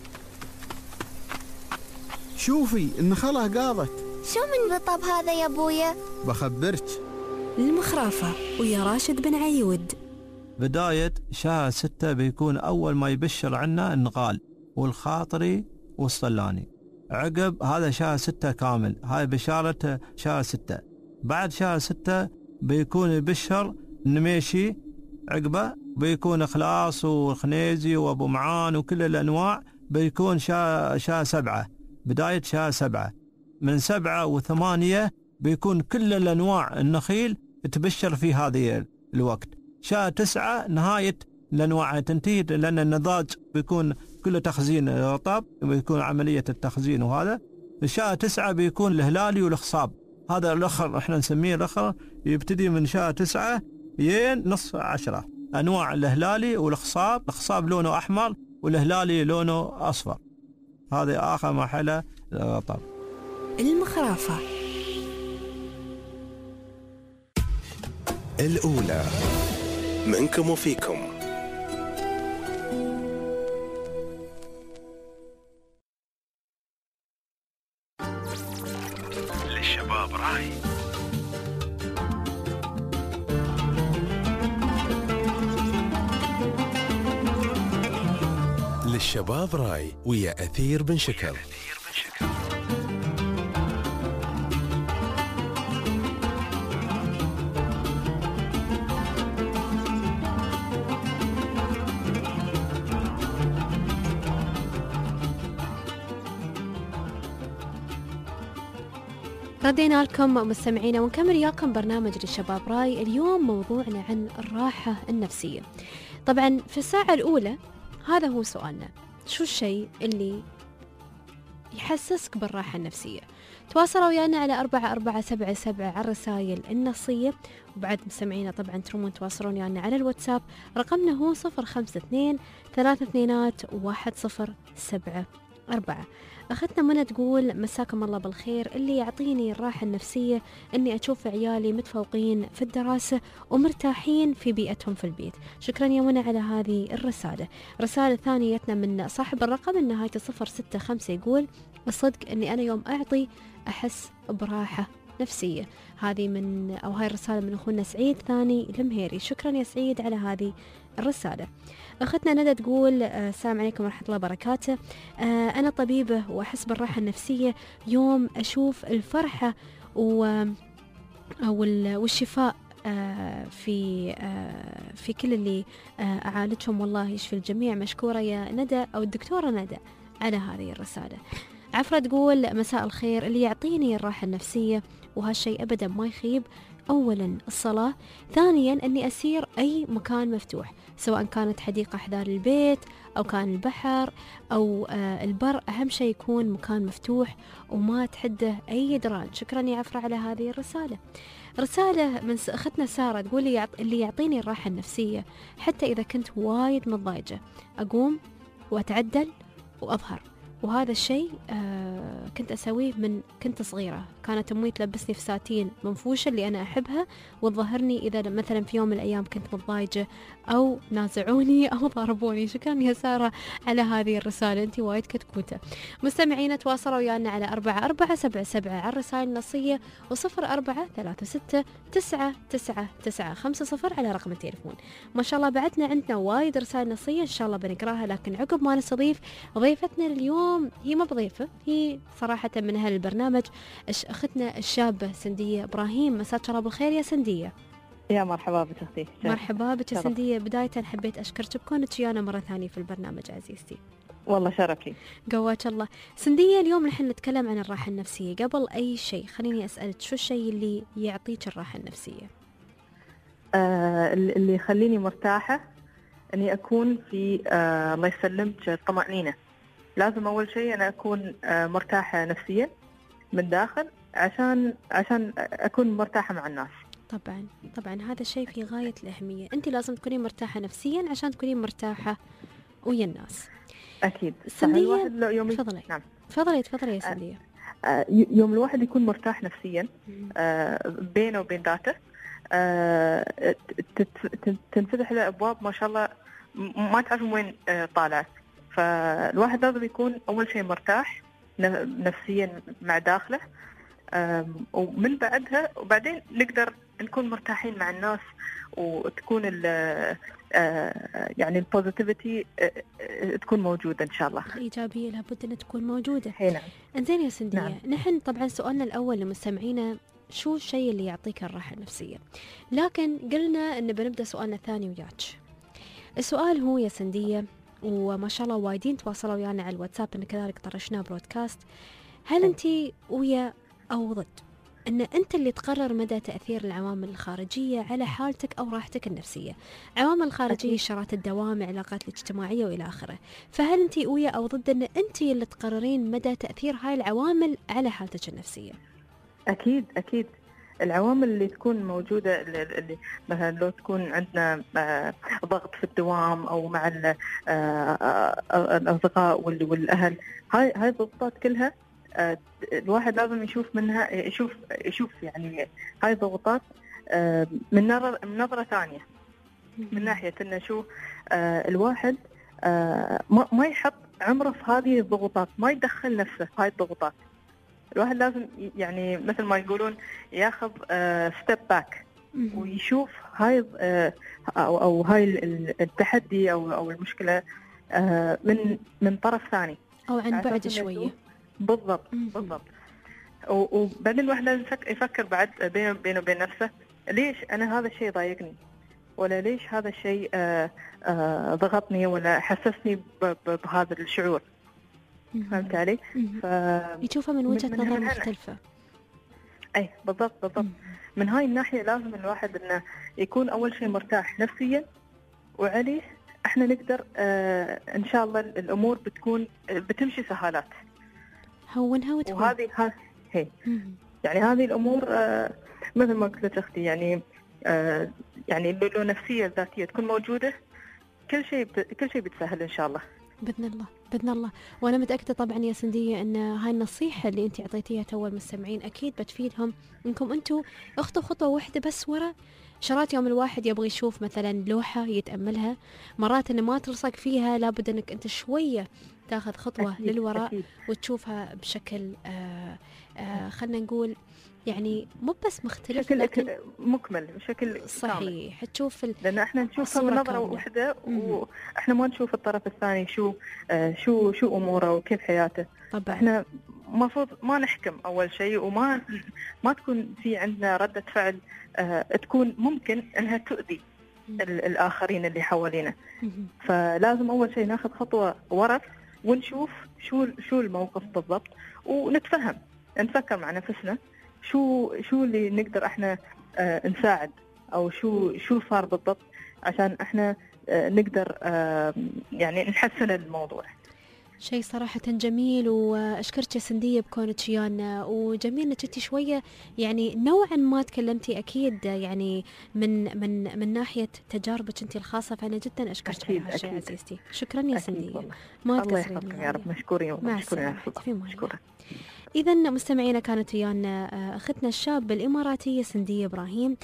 شوفي النخلة قاضت. شو من رطب هذا يا ابويا؟ بخبرك. المخرافة ويا راشد بن عيود. بداية شهر 6 بيكون أول ما يبشر عنا النقال والخاطري والصلاني، عقب هذا شهر 6 كامل، هاي بشارة شهر 6. بعد شهر 6 بيكون يبشر النميشي، عقبه بيكون إخلاص والخنيزي وأبو معان وكل الأنواع، بيكون شهر 7، بداية شهر 7. من 7 و8 بيكون كل الأنواع النخيل تبشر في هذه الوقت. شهر 9 نهاية الأنواع تنتهي، لأن النضاج بيكون كله تخزين رطب، بيكون عملية التخزين. وهذا شهر 9 بيكون الهلالي والخصاب، هذا الأخر احنا نسميه الأخر، يبتدي من شهر 9 ين نصف 10. أنواع الهلالي والخصاب، الخصاب لونه أحمر والهلالي لونه أصفر، هذا آخر مرحلة الرطب. المخرافة الأولى منكم وفيكم. للشباب راي. للشباب راي ويا أثير بن شكر. ردينا لكم مستمعينا ونكمل وياكم برنامج للشباب راي. اليوم موضوعنا عن الراحة النفسية. طبعا في الساعة الأولى هذا هو سؤالنا، شو الشيء اللي يحسسك بالراحة النفسية؟ تواصلوا ويانا على 4477 على الرسائل النصية، وبعد مستمعينا طبعا ترومون تواصلون ويانا على الواتساب، رقمنا هو 052 321 107 4. أختنا منى تقول مساكم الله بالخير، اللي يعطيني الراحة النفسية أني أشوف عيالي متفوقين في الدراسة ومرتاحين في بيئتهم في البيت. شكرا يا منى على هذه الرسالة. رسالة ثانيتنا من صاحب الرقم النهاية 065 يقول الصدق أني أنا يوم أعطي أحس براحة نفسية. هذه من أو هاي الرسالة من أخونا سعيد ثاني المهيري. شكرا يا سعيد على هذه الرسالة. أختنا ندى تقول السلام عليكم ورحمة الله وبركاته. أنا طبيبة وأحس بالراحة النفسية يوم أشوف الفرحة والشفاء في كل اللي أعالجهم، والله يشفي الجميع. مشكورة يا ندى أو الدكتورة ندى على هذه الرسالة. عفرة تقول مساء الخير، اللي يعطيني الراحة النفسية وهالشيء أبدا ما يخيب أولا الصلاة، ثانيا أني أسير أي مكان مفتوح سواء كانت حديقة أحذار البيت أو كان البحر أو البر، أهم شيء يكون مكان مفتوح وما تحده أي دران. شكرا يا عفرة على هذه الرسالة. رسالة من أختنا سارة تقول اللي يعطيني الراحة النفسية حتى إذا كنت وايد متضايقة أقوم وأتعدل وأظهر، وهذا الشيء كنت أسويه من كنت صغيرة. كانت أمي تلبسني فساتين منفوشة اللي أنا أحبها وتظهرني إذا مثلا في يوم من الأيام كنت متضايقة أو نازعوني أو ضربوني. شكرا يا سارة على هذه الرسالة، أنت وايد كتكوتة. مستمعين تواصلوا ويانا على 4477 على الرسائل النصية و0436999950 على رقم التليفون. ما شاء الله بعدنا عندنا وايد رسائل نصية إن شاء الله بنقراها، لكن عقب ما نستضيف ضيفتنا اليوم، هي ما بضيفة، هي صراحة من أهل البرنامج، أختنا الشابة سندية إبراهيم. مساك الله بالخير يا سندية. يا مرحبا بك أختي. مرحبا بك يا سندية. بداية حبيت أشكرك بكونك ويانا مرة ثانية في البرنامج عزيزتي. والله شرف لي. قواك الله. سندية اليوم نحن نتكلم عن الراحة النفسية. قبل أي شيء خليني أسألك شو الشيء اللي يعطيك الراحة النفسية؟ اللي يخليني مرتاحة أني أكون في الله يسلمك طمأنينة. لازم أول شيء أنا أكون مرتاحة نفسيا من داخل عشان أكون مرتاحة مع الناس. طبعا هذا الشيء في غاية الأهمية. أنت لازم تكونين مرتاحة نفسيا عشان تكونين مرتاحة ويا الناس. أكيد. سندية تفضلي. نعم. تفضلي يا سندية. يوم الواحد يكون مرتاح نفسيا بينه وبين ذاته تنفتح له أبواب ما شاء الله ما تعرف وين طالعت. فالواحد لازم يكون أول شيء مرتاح نفسيا مع داخله، ومن بعدها وبعدين نقدر نكون مرتاحين مع الناس، وتكون يعني البوزيتيفيتي تكون موجودة إن شاء الله. الإيجابية لابد أن تكون موجودة. نعم. إنزين يا سندية. نعم. نحن طبعا سؤالنا الأول لمستمعينا شو الشيء اللي يعطيك الراحة النفسية، لكن قلنا أن بنبدأ سؤالنا الثاني وياك. السؤال هو يا سندية، وما شاء الله وايدين تواصلوا ويانا على الواتساب إن كذلك طرشناه برودكاست، هل أنت ويا أو ضد أن أنت اللي تقرر مدى تأثير العوامل الخارجية على حالتك أو راحتك النفسية؟ عوامل خارجية، شرات الدوام، العلاقات الاجتماعية وإلى آخره. فهل أنت ويا أو ضد أن أنت اللي تقررين مدى تأثير هاي العوامل على حالتك النفسية؟ أكيد العوامل اللي تكون موجودة، اللي مثلا لو تكون عندنا ضغط في الدوام أو مع الأصدقاء والأهل، هاي الضغوطات كلها الواحد لازم يشوف منها يشوف يعني هاي الضغوطات من نظرة ثانية، من ناحية إنه شو الواحد ما يحط عمره في هذه الضغوطات، ما يدخل نفسه في هاي الضغوطات. الواحد لازم يعني مثل ما يقولون ياخذ ستيب باك ويشوف هاي أو هاي التحدي أو المشكلة من طرف ثاني أو عن بعد شوية. بالضبط. وبعدين الواحد لازم يفكر بعد بينه وبين نفسه، ليش أنا هذا الشيء ضايقني، ولا ليش هذا الشيء ضغطني ولا حسسني بهذا الشعور. فهمت علي؟ يشوفها من وجهة نظر مختلفة. أي بالضبط. من هاي الناحية لازم الواحد إنه يكون أول شيء مرتاح نفسيا، وعليه إحنا نقدر إن شاء الله الأمور بتمشي سهالات. هونها وتهون. وهذه هي يعني هذه الأمور مثل ما قلت لك أختي، يعني لو نفسية ذاتية تكون موجودة، كل شيء بتسهل إن شاء الله. بإذن بإذن الله. وأنا متأكدة طبعا يا سندية أن هاي النصيحة اللي أنت أعطيتيها تو المستمعين أكيد بتفيدهم، إنكم أنتوا اخطوا خطوة واحدة بس ورا. شرات يوم الواحد يبغى يشوف مثلا لوحة يتأملها، مرات أنه ما تلصق فيها، لابد أنك أنت شوية تاخذ خطوة أكيد للوراء أكيد. وتشوفها بشكل خلنا نقول يعني مو بس مختلف بشكل لكن مكمل، بشكل صحيح. تشوف لأن احنا نشوفها من نظرة واحدة واحنا ما نشوف الطرف الثاني شو أموره وكيف حياته. طبعا احنا المفروض ما نحكم أول شيء، وما تكون في عندنا ردة فعل تكون ممكن أنها تؤذي الآخرين اللي حوالينا. فلازم أول شيء ناخذ خطوة ورا ونشوف شو الموقف بالضبط، ونتفهم، نفكر مع نفسنا شو اللي نقدر احنا نساعد، او شو صار بالضبط عشان احنا نقدر يعني نحسن الموضوع. شيء صراحة جميل، وأشكرك يا سندية بكونك ويانا، وجميل انك انت شوية يعني نوعا ما تكلمتي أكيد يعني من ناحية تجاربك انت الخاصة، فأنا جدا أشكرك على هالشيء عزيزتي. شكرا يا سندية، ما الله يحفظك يا رب. مشكورين مشكورة. إذا مستمعينا كانت ويانا أختنا الشاب الإماراتية سندية إبراهيم.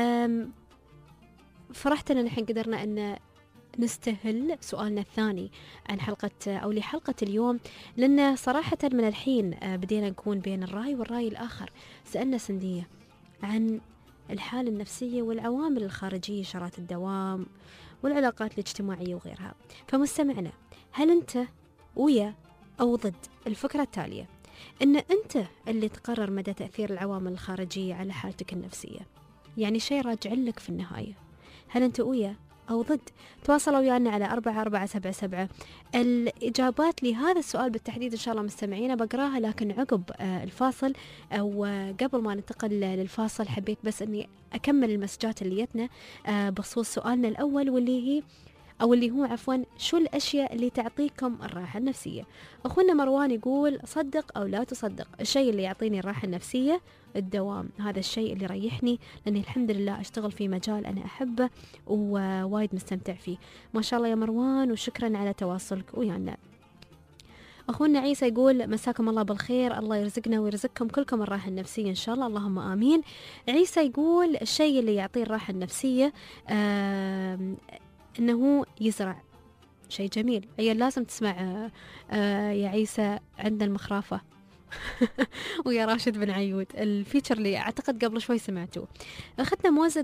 فرحت أن نحن قدرنا أن نستهل سؤالنا الثاني عن حلقة أو لحلقة اليوم، لأن صراحة من الحين بدينا نكون بين الرأي والرأي الآخر. سألنا سندية عن الحالة النفسية والعوامل الخارجية، شرات الدوام والعلاقات الاجتماعية وغيرها. فمستمعنا، هل أنت ويا أو ضد الفكرة التالية، أن أنت اللي تقرر مدى تأثير العوامل الخارجية على حالتك النفسية؟ يعني شيء راجع لك في النهاية. هل أنت ويا أو ضد؟ تواصلوا ويانا على 4477. الإجابات لهذا السؤال بالتحديد إن شاء الله مستمعينا بقراها، لكن عقب الفاصل أو قبل ما ننتقل للفاصل حبيت بس أني أكمل المسجات اللي جتنا بخصوص سؤالنا الأول، واللي هو شو الأشياء اللي تعطيكم الراحة النفسية. أخونا مروان يقول صدق أو لا تصدق، الشيء اللي يعطيني الراحة النفسية الدوام، هذا الشيء اللي يريحني، لأني الحمد لله أشتغل في مجال أنا أحبه ووايد مستمتع فيه. ما شاء الله يا مروان، وشكرا على تواصلك ويانا. أخونا عيسى يقول مساكم الله بالخير، الله يرزقنا ويرزقكم كلكم الراحة النفسية إن شاء الله، اللهم آمين. عيسى يقول الشيء اللي يعطيه الراحة النفسية إنه يزرع. شيء جميل، عيال لازم تسمع يا عيسى عند المخرافة ويا راشد بن عيود، الفيتشر اللي أعتقد قبل شوي سمعتوه. أختنا موزة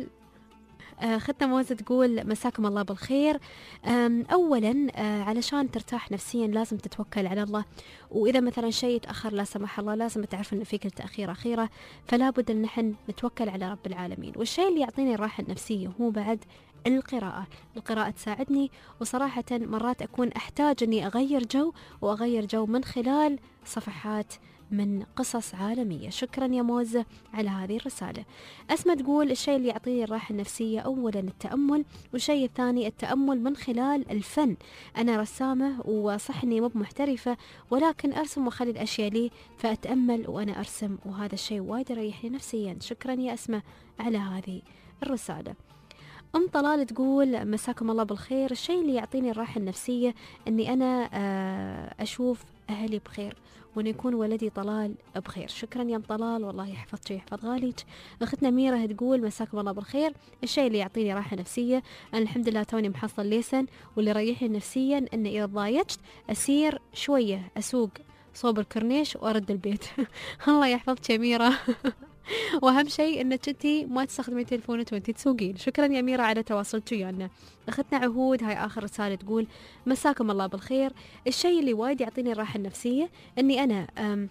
تقول مساكم الله بالخير. أولا علشان ترتاح نفسيا لازم تتوكل على الله، وإذا مثلا شيء يتأخر لا سمح الله لازم تعرف أن فيك التأخير أخيرة، فلا بد أن نحن نتوكل على رب العالمين. والشيء اللي يعطيني الراحة النفسية هو بعد القراءة تساعدني، وصراحة مرات أكون أحتاج أني أغير جو من خلال صفحات من قصص عالمية. شكرا يا موزة على هذه الرسالة. أسمى تقول الشيء اللي يعطيني الراحة النفسية أولا التأمل، والشيء الثاني التأمل من خلال الفن. أنا رسامة وصح أني مو محترفة، ولكن أرسم وأخلي الأشياء لي، فأتأمل وأنا أرسم، وهذا الشيء وايد يريحني نفسيا. شكرا يا أسمى على هذه الرسالة. طلال تقول مساكم الله بالخير، الشيء اللي يعطيني الراحة النفسية أني أنا أشوف أهلي بخير، وأن يكون ولدي طلال بخير. شكرا يا طلال، والله يحفظك ويحفظ غاليك. أختنا ميرة تقول مساكم الله بالخير، الشيء اللي يعطيني راحة نفسية أنا الحمد لله توني محصل ليسن، واللي يريحني نفسيا أن إذا ضايجت أسير شوية أسوق صوب الكورنيش وأرد البيت. الله يحفظك يا ميرة. واهم شيء انك انتي ما تستخدمي تلفونك وانتي تسوقين. شكرا يا ميرا على تواصلك ويانا. اختنا عهود هاي اخر رساله تقول مساكم الله بالخير، الشيء اللي وايد يعطيني الراحه النفسيه اني انا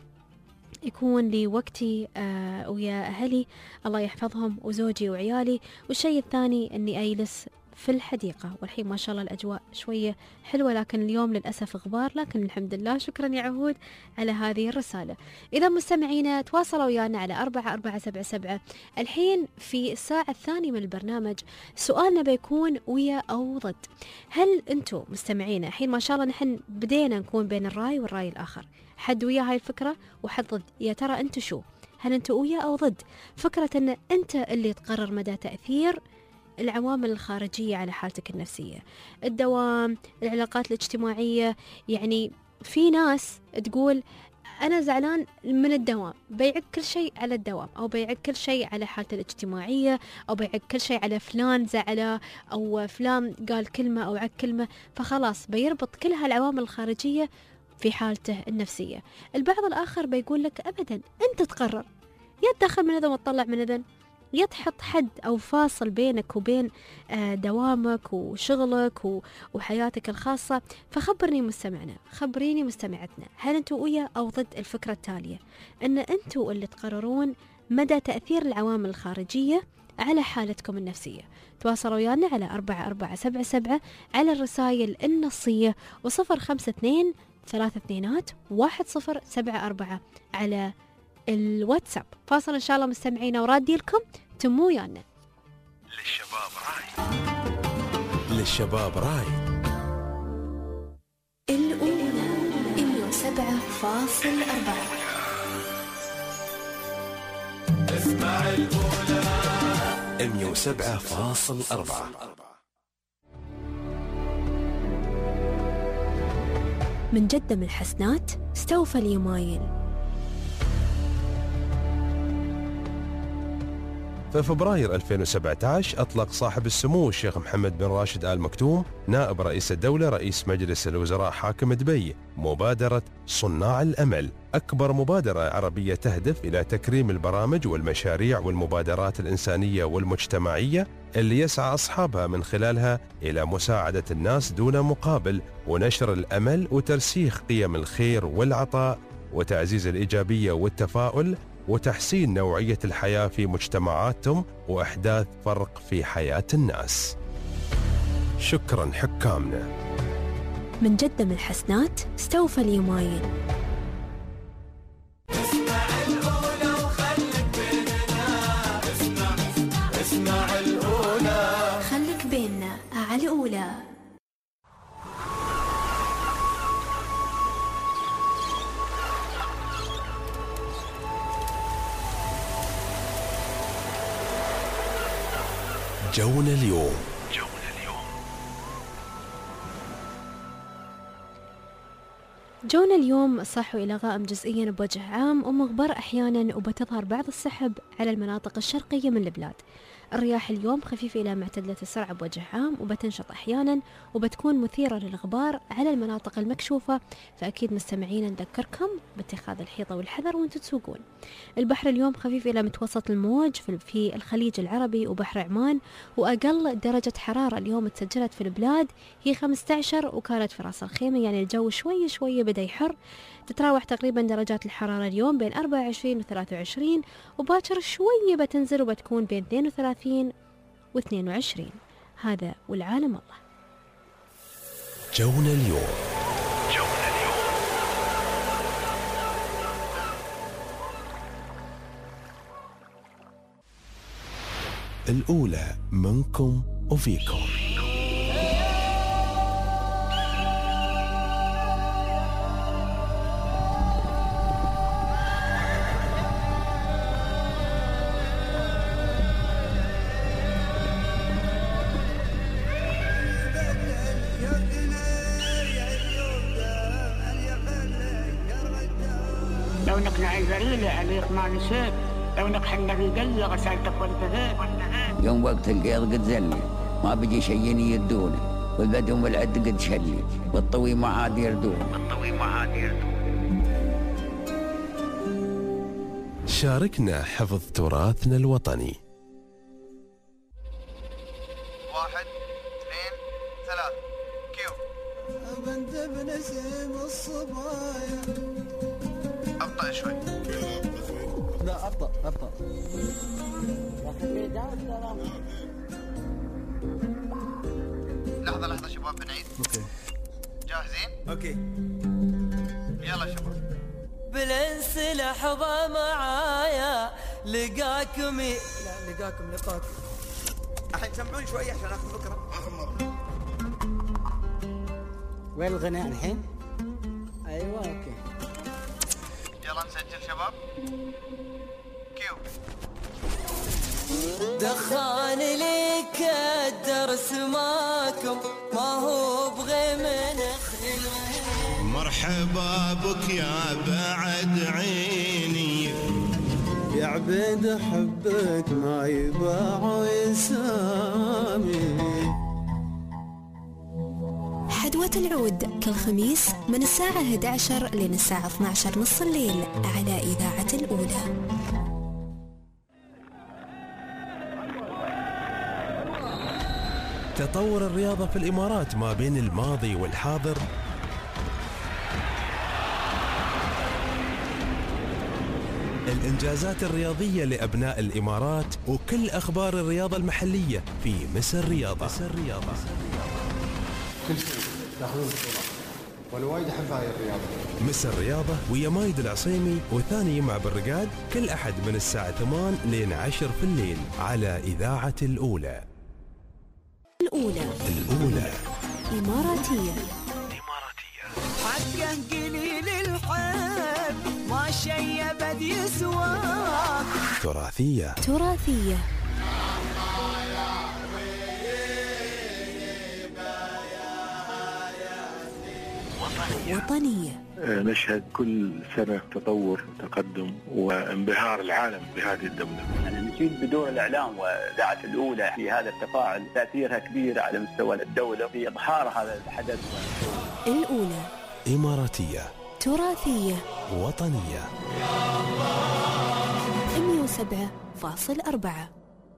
يكون لي وقتي ويا اهلي الله يحفظهم وزوجي وعيالي، والشيء الثاني اني اجلس في الحديقة. والحين ما شاء الله الأجواء شوية حلوة، لكن اليوم للأسف غبار، لكن الحمد لله. شكرا يا عهود على هذه الرسالة. إذا مستمعينا تواصلوا ويانا على 4477. الحين في الساعة الثانية من البرنامج سؤالنا بيكون ويا أو ضد. هل أنتم مستمعينا الحين ما شاء الله نحن بدينا نكون بين الرأي والرأي الآخر، حد ويا هاي الفكرة وحد ضد. يا ترى أنتوا شو؟ هل أنتوا ويا أو ضد فكرة أن أنت اللي تقرر مدى تأثير العوامل الخارجية على حالتك النفسية، الدوام، العلاقات الاجتماعية. يعني في ناس تقول أنا زعلان من الدوام، بيعك كل شيء على الدوام، أو بيعك كل شيء على حالته الاجتماعية، أو بيعك كل شيء على فلان زعله، أو فلان قال كلمة أو عك كلمة، فخلاص بيربط كل هالعوامل الخارجية في حالته النفسية. البعض الآخر بيقول لك أبدا، أنت تقرر، يا تدخل من هذا وتطلع من هذا، يا تحط حد أو فاصل بينك وبين دوامك وشغلك وحياتك الخاصة. فخبرني مستمعنا، خبريني مستمعتنا، هل أنتوا ويا أو ضد الفكرة التالية، أن أنتوا اللي تقررون مدى تأثير العوامل الخارجية على حالتكم النفسية؟ تواصلوا ويانا على 4477 على الرسائل النصية، و052 32 1074 على الواتساب. فاصل إن شاء الله مستمعينا، ورادي لكم تمو ويانا. للشباب رايد، للشباب رايد. الأولى 107.4. اسمع الأولى 107.4. من جدة من الحسنات استوفى اليمايل. في فبراير 2017 أطلق صاحب السمو الشيخ محمد بن راشد آل مكتوم نائب رئيس الدولة رئيس مجلس الوزراء حاكم دبي مبادرة صناع الأمل، أكبر مبادرة عربية تهدف إلى تكريم البرامج والمشاريع والمبادرات الإنسانية والمجتمعية اللي يسعى أصحابها من خلالها إلى مساعدة الناس دون مقابل، ونشر الأمل وترسيخ قيم الخير والعطاء وتعزيز الإيجابية والتفاؤل وتحسين نوعية الحياة في مجتمعاتهم وإحداث فرق في حياة الناس. شكرا حكامنا. من جدة من الحسنات استوفى اليمايل. اسمع الأولى وخليك بيننا، اسمع الأولى، خليك بيننا على الأولى. جونا اليوم. جونا اليوم صح إلى غائم جزئيا بوجه عام ومغبر أحيانا، وبتظهر بعض السحب على المناطق الشرقية من البلاد. الرياح اليوم خفيفة إلى معتدلة السرعة بوجه عام، وبتنشط أحيانا وبتكون مثيرة للغبار على المناطق المكشوفة. فأكيد مستمعين نذكركم باتخاذ الحيطة والحذر وانتم تسوقون. البحر اليوم خفيف إلى متوسط الموج في الخليج العربي وبحر عمان، وأقل درجة حرارة اليوم تسجلت في البلاد هي 15، وكانت في راس الخيمة. يعني الجو شوي بدأ يحر، تتراوح تقريبا درجات الحرارة اليوم بين 24 و23، وباكر شوية بتنزل وبتكون بين 32 و22. هذا والعالم الله. جونا اليوم. الأولى منكم وفيكم. لو انك نعيذريلي عليك ما نسيت، لو انك حنا في قلي غسلتك وانتهيت. يوم وقت القيض قد زلي، ما بيجي شيء يدوني، والبدو والعد قد شلي، والطوي ما عاد يردون. شاركنا حفظ تراثنا الوطني. 1 2 3 كيو. بنت بنسيم الصبايا. أبطأ شوي. لا أبطأ. لحظة شباب بنعيد. اوكي. جاهزين؟ اوكي. يلا شباب. بالانس لحظة معايا لقاكم لقاك. الحين سمعوني شوي عشان اخذ فكرة. آخر مرة. وين الغناء الحين؟ ايوه اوكي. يلا نسجل شباب. كيو. دخان لك وسماكم ما هو بغيم نخيل. مرحبا بك يا بعد عيني يا عبيد حبك ما يباع يسامي. حدوة العود كل خميس من الساعة 11 لين الساعة 12 نص الليل على إذاعة الأولى. تطور الرياضة في الإمارات ما بين الماضي والحاضر الإنجازات الرياضية لأبناء الإمارات وكل أخبار الرياضة المحلية في مصر رياضة. كل شيء تاخذون بطولة وانا وايد احب هاي الرياضة. مصر رياضة ويا مايد العصيمي وثاني يمع بالرقاد كل أحد من الساعة 8 لين 10 في الليل على إذاعة الأولى. الأولى إماراتية. حقه قليل الحب ما شيبت يسواك. تراثية. وطنية. نشهد كل سنة تطور وتقدم وانبهار العالم بهذه الدولة. نشيد بدور الإعلام وإذاعة الأولى في هذا التفاعل تأثيرها كبير على مستوى الدولة في إظهار هذا الحدث. الأولى إماراتية. تراثية. وطنية. 107.4.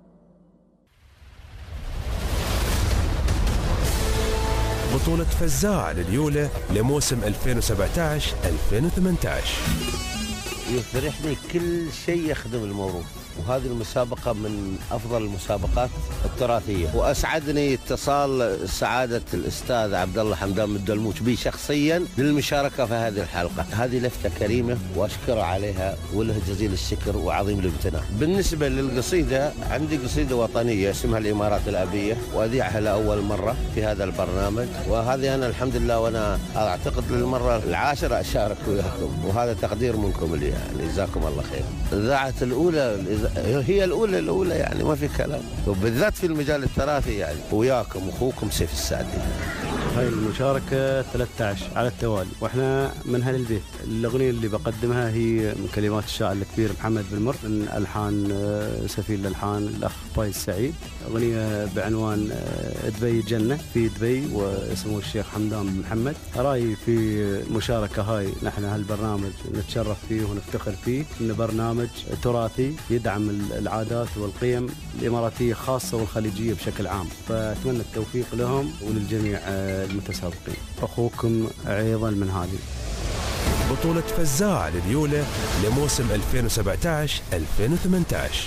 بطولة فزاع لليولة لموسم 2017-2018. يفرحني كل شيء يخدم الموروث، وهذه المسابقة من أفضل المسابقات التراثية، وأسعدني اتصال سعادة الأستاذ عبد الله حمدان الدلموش بي شخصيا للمشاركة في هذه الحلقة. هذه لفتة كريمة وأشكره عليها وله جزيل الشكر وعظيم الامتنان. بالنسبة للقصيدة عندي قصيدة وطنية اسمها الإمارات الأبية وأذيعها لأول مرة في هذا البرنامج، وهذه أنا الحمد لله وأنا أعتقد للمرة العاشرة أشارك وياكم، وهذا تقدير منكم لي يعني، جزاكم الله خير. إذاعة الأولى هي الأولى يعني ما في كلام، وبالذات في المجال التراثي يعني، وياكم أخوكم سيف السعدي. هاي المشاركة 13 على التوالي، واحنا من أهل البيت. الأغنية اللي بقدمها هي من كلمات الشاعر الكبير محمد بن مر، من ألحان سفير الألحان الأخ فايز سعيد. أغنية بعنوان دبي جنة في دبي، واسمه الشيخ حمدان بن محمد. رأيي في المشاركة هاي، نحن هالبرنامج نتشرف فيه ونفتخر فيه، إنه برنامج تراثي يدعم العادات والقيم الإماراتية خاصة والخليجية بشكل عام، فأتمنى التوفيق لهم وللجميع المتسابقين. أخوكم عيضا من هذه بطولة فزاع لليولة لموسم 2017-2018.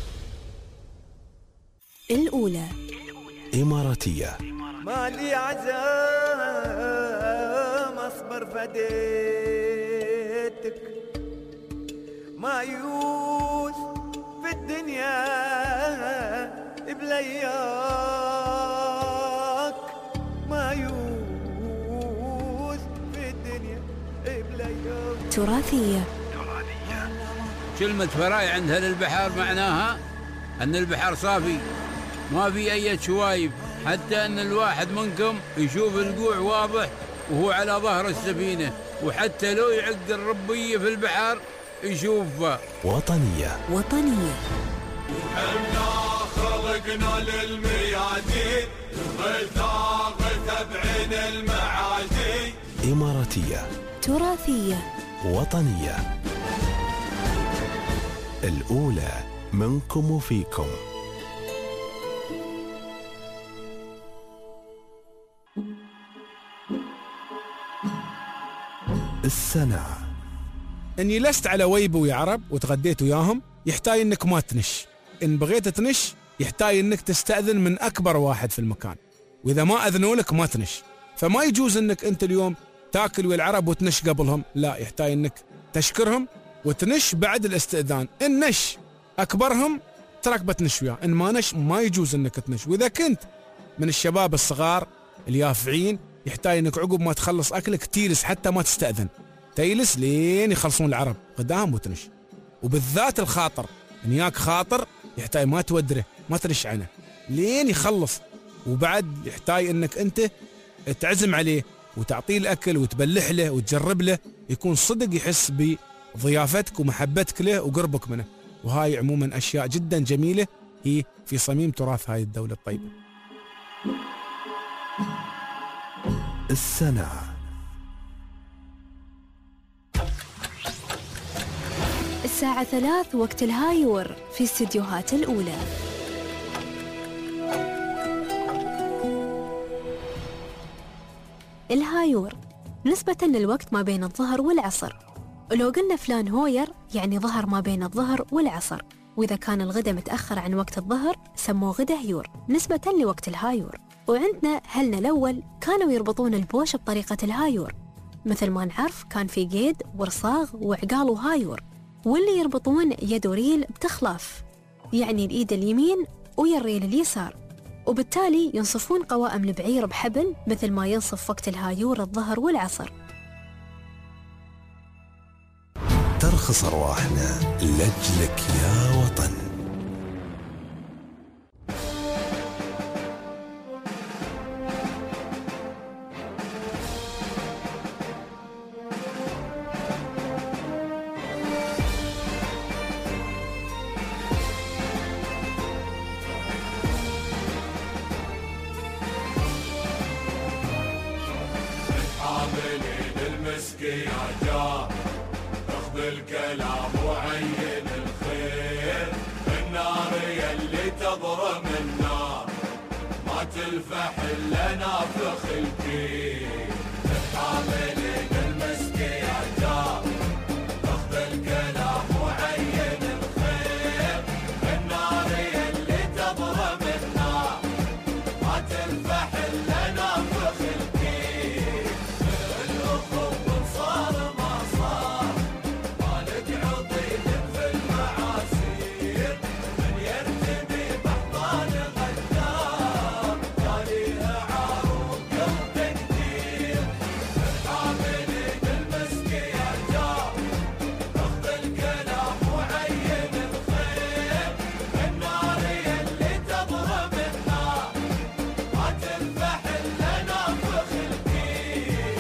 الأولى إماراتية. ما لي عزام أصبر فديتك، ما يوز في الدنيا بلياك، ما يوز في الدنيا بلياك. تراثية. كلمة فراي عندها للبحر معناها أن البحر صافي ما في أي شوايب، حتى أن الواحد منكم يشوف القوع واضح وهو على ظهر السفينة، وحتى لو يعق الربية في البحر يشوفها. وطنية. احنا خلقنا للميادين، غثاغثة بعين المعادي. إماراتية. تراثية. وطنية. الأولى منكم وفيكم. السنة. إني لست على ويبو يا عرب وتغديت وياهم، يحتاج إنك ما تنش. إن بغيت تنش يحتاج إنك تستأذن من أكبر واحد في المكان، وإذا ما أذنوا لك ما تنش. فما يجوز إنك أنت اليوم تاكل ويا العرب وتنش قبلهم، لا، يحتاج إنك تشكرهم وتنش بعد الاستئذان. إن نش أكبرهم تراك بتنش وياه، إن ما نش ما يجوز إنك تنش. وإذا كنت من الشباب الصغار اليافعين يحتاج إنك عقب ما تخلص أكلك تيلس، حتى ما تستأذن، تيلس لين يخلصون العرب قدام وتنش. وبالذات الخاطر، إن ياك خاطر يحتاج ما تودره، ما ترش عنه لين يخلص وبعد يحتاج انك انت تعزم عليه وتعطيه الاكل وتبلح له وتجرب له، يكون صدق يحس بضيافتك ومحبتك له وقربك منه. وهاي عموما اشياء جدا جميله هي في صميم تراث هاي الدوله الطيبه. السنة الساعة 3 وقت الهايور في استديوهات الأولى. الهايور نسبة للوقت ما بين الظهر والعصر، ولو قلنا فلان هوير يعني ظهر ما بين الظهر والعصر، وإذا كان الغداء متأخر عن وقت الظهر سموه غدا هيور نسبة لوقت الهايور. وعندنا هلنا الأول كانوا يربطون البوش بطريقة الهايور، مثل ما نعرف كان في قيد ورصاغ وعقال وهايور، واللي يربطون يد وريل بتخلاف، يعني الإيد اليمين ويا الريل اليسار، وبالتالي ينصفون قوائم البعير بحبل مثل ما ينصف وقت الهايور الظهر والعصر. ترخص أرواحنا لأجلك يا وطن. بالكلام وعين الخير، النار يلي تضرم النار ما تلفح الا نافخ الكير. حاملين المسك يا جار اخذ الكلام وعين الخير، النار يلي تضرم النار ما تلفح الا نافخ الكير. الاخو صار ما صار من يرتدي بحضان غدار تاليها عروق وتقدير. الحاملين المسك يا جار اخذ الكلام وعين الخير، النار يلي تضرم النار ما تنفح الا نافخ الكير.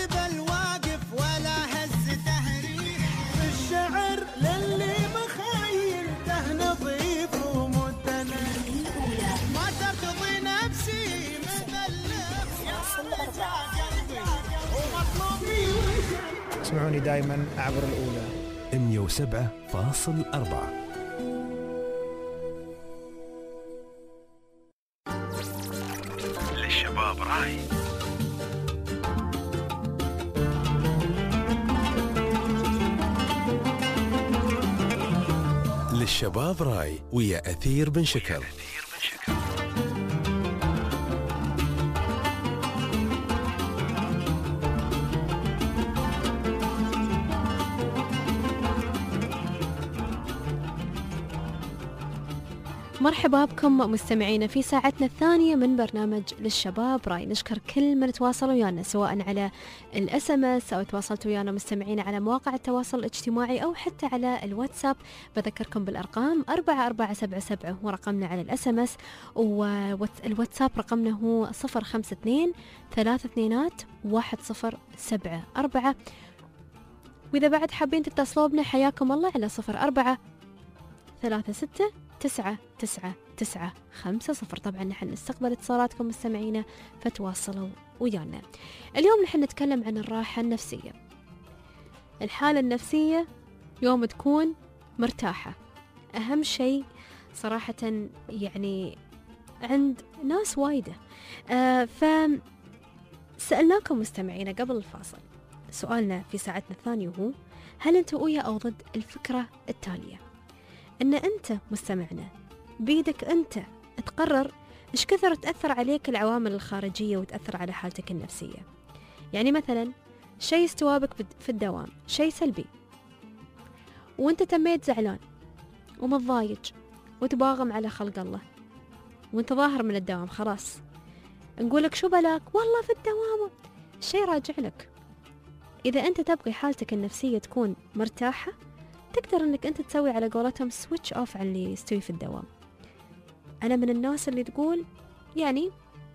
جبل واقف ولا هز تهريب. الشعر للي مخيلته نظيف ومتنبي، ما تقضي نفسي مبلغ يا قلبي ومطلوبي. اسمعوني دائما عبر الأولى 107.4. للشباب راي. للشباب راي ويا أثير بن شكر. مرحبا بكم مستمعينا في ساعتنا الثانية من برنامج للشباب راي. نشكر كل من تواصل ويانا سواء على الSMS أو تواصلتوا ويانا مستمعينا على مواقع التواصل الاجتماعي أو حتى على الواتساب. بذكركم بالأرقام 4477 ورقمنا على الSMS، والواتساب رقمنا هو 052 32 1074. وإذا بعد حابين تتصلوا بنا حياكم الله على 04 36 999 طبعا نحن نستقبل اتصالاتكم مستمعينا فتواصلوا ويانا. اليوم نحن نتكلم عن الراحة النفسية. الحالة النفسية يوم تكون مرتاحة أهم شيء صراحة يعني عند ناس وايدة. فسألناكم مستمعينا قبل الفاصل سؤالنا في ساعتنا الثانية هو: هل أنت ويا أو ضد الفكرة التالية؟ أن أنت مستمعنا بيدك أنت تقرر إيش كثر تأثر عليك العوامل الخارجية وتأثر على حالتك النفسية. يعني مثلا شيء استوابك في الدوام، شيء سلبي، وانت تميت زعلان ومتضايج وتباغم على خلق الله وانت ظاهر من الدوام، خلاص نقولك شو بلاك؟ والله في الدوام شيء راجع لك. إذا أنت تبغي حالتك النفسية تكون مرتاحة تقدر أنك أنت تسوي على قولتهم سويتش أوف عن اللي يستوي في الدوام. أنا من الناس اللي تقول يعني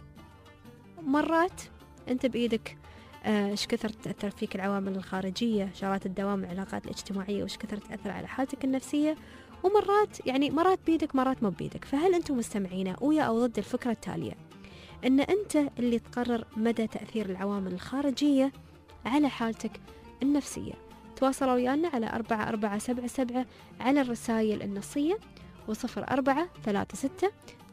مرات أنت بإيدك إيش كثر تأثر فيك العوامل الخارجية، شغلات الدوام، العلاقات الاجتماعية، وإيش كثر تأثر على حالتك النفسية، ومرات يعني مرات بيدك مرات ما بيدك. فهل أنتم مستمعين ويا أو ضد الفكرة التالية أن أنت اللي تقرر مدى تأثير العوامل الخارجية على حالتك النفسية؟ تواصلوا ويانا على 4477 على الرسائل النصية و04 36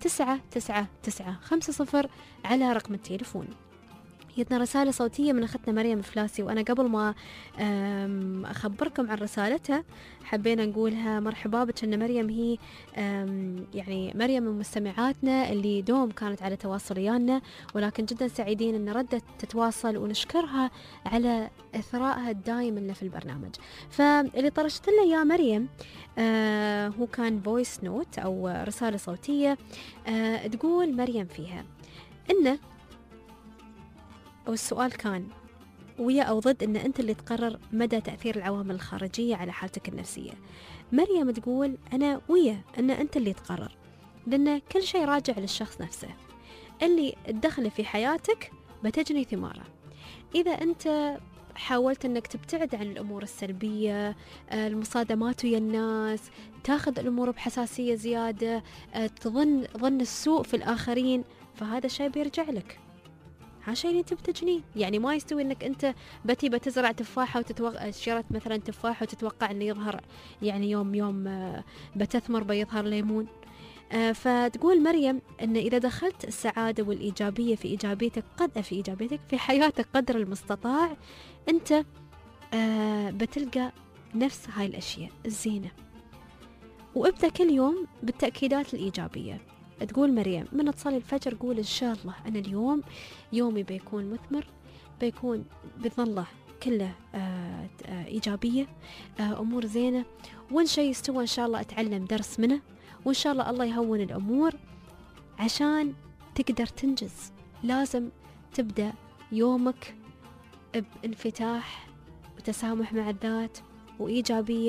99950 على رقم التليفون. جتنا رسالة صوتية من أختنا مريم فلاسي، وأنا قبل ما أخبركم عن رسالتها حبينا نقولها مرحبا بك. أن مريم هي يعني مريم من مستمعاتنا اللي دوم كانت على تواصل ويانا، ولكن جدا سعيدين أن ردت تتواصل ونشكرها على إثرائها الدائم لنا في البرنامج. فاللي طرشت لنا يا مريم هو كان فويس نوت أو رسالة صوتية تقول مريم فيها إنه أو السؤال كان ويا أو ضد أن أنت اللي تقرر مدى تأثير العوامل الخارجية على حالتك النفسية. مريم تقول أنا ويا أن أنت اللي تقرر، لأن كل شيء راجع للشخص نفسه. اللي تدخله في حياتك بتجني ثماره. إذا أنت حاولت أنك تبتعد عن الأمور السلبية، المصادمات ويا الناس، تاخذ الأمور بحساسية زيادة، ظن السوء في الآخرين، فهذا شيء بيرجع لك. ها شيء اللي انت بتجنيه. يعني ما يستوي انك انت بتزرع تفاحة شجرة مثلا تفاحة وتتوقع انه يظهر يعني يوم بتثمر بيظهر ليمون. فتقول مريم ان اذا دخلت السعادة والإيجابية في إيجابيتك في حياتك قدر المستطاع، انت بتلقى نفس هاي الاشياء الزينة، وابدأ كل يوم بالتأكيدات الإيجابية. تقول مريم من تصلي الفجر قول إن شاء الله أنا اليوم يومي بيكون مثمر، بيكون بإذن الله كله إيجابية، أمور زينة، وإن شيء يستوى إن شاء الله أتعلم درس منه، وإن شاء الله الله يهون الأمور. عشان تقدر تنجز لازم تبدأ يومك بانفتاح وتسامح مع الذات وإيجابية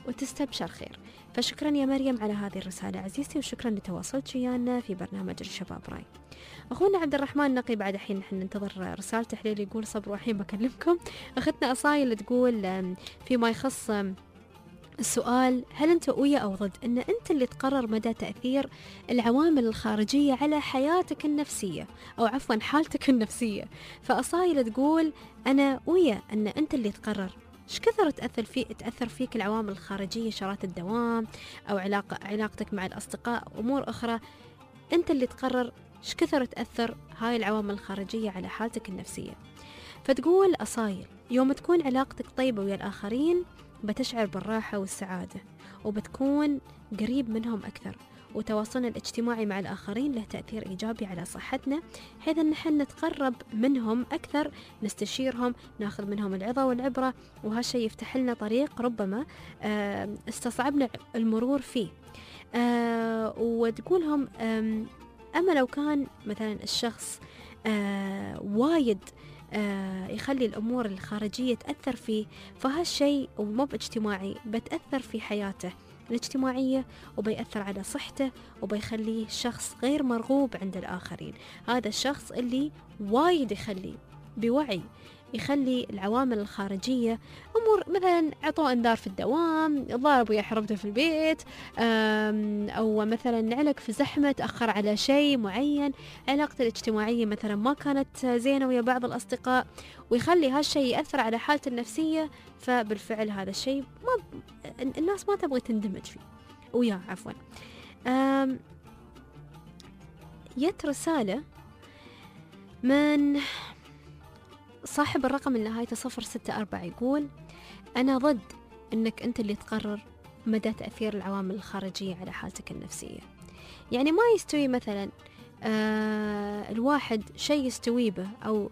وتستبشر خير. فشكرا يا مريم على هذه الرسالة عزيزتي، وشكرا لتواصلك ويانا في برنامج الشباب راي. أخونا عبد الرحمن النقي بعد حين نحن ننتظر رسالته حليل، يقول صبروا الحين بكلمكم. أختنا أصايل تقول فيما يخص السؤال هل أنت ويا أو ضد أن أنت اللي تقرر مدى تأثير العوامل الخارجية على حياتك النفسية، أو عفوا حالتك النفسية. فأصايل تقول أنا ويا أن أنت اللي تقرر إيش كثر تأثر فيك العوامل الخارجية، شرات الدوام أو علاقتك مع الأصدقاء، أمور أخرى. أنت اللي تقرر إيش كثر تأثر هاي العوامل الخارجية على حالتك النفسية. فتقول أصايل يوم تكون علاقتك طيبة ويا الآخرين بتشعر بالراحة والسعادة، وبتكون قريب منهم أكثر، وتواصلنا الاجتماعي مع الآخرين له تأثير إيجابي على صحتنا، حيث أن نحن نتقرب منهم أكثر، نستشيرهم، ناخذ منهم العظة والعبرة، وهالشيء يفتح لنا طريق ربما استصعبنا المرور فيه. وتقولهم أما لو كان مثلا الشخص وايد يخلي الأمور الخارجية تأثر فيه، فهالشيء ومو باجتماعي بتأثر في حياته الاجتماعية، وبيأثر على صحته، وبيخليه شخص غير مرغوب عند الآخرين. هذا الشخص اللي وايد يخلي بوعي يخلي العوامل الخارجية أمور مثلا عطوه انذار في الدوام، ضرب ويا حرمته في البيت، أو مثلا علق في زحمة، تأخر على شيء معين، علاقته الاجتماعية مثلا ما كانت زينة ويا بعض الأصدقاء، ويخلي هالشيء يأثر على حالته النفسية. فبالفعل هذا الشيء الناس ما تبغي تندمج فيه وياه عفوا. جت رسالة من صاحب الرقم اللي نهايته 064 يقول أنا ضد أنك أنت اللي تقرر مدى تأثير العوامل الخارجية على حالتك النفسية. يعني ما يستوي مثلا الواحد شيء يستوي به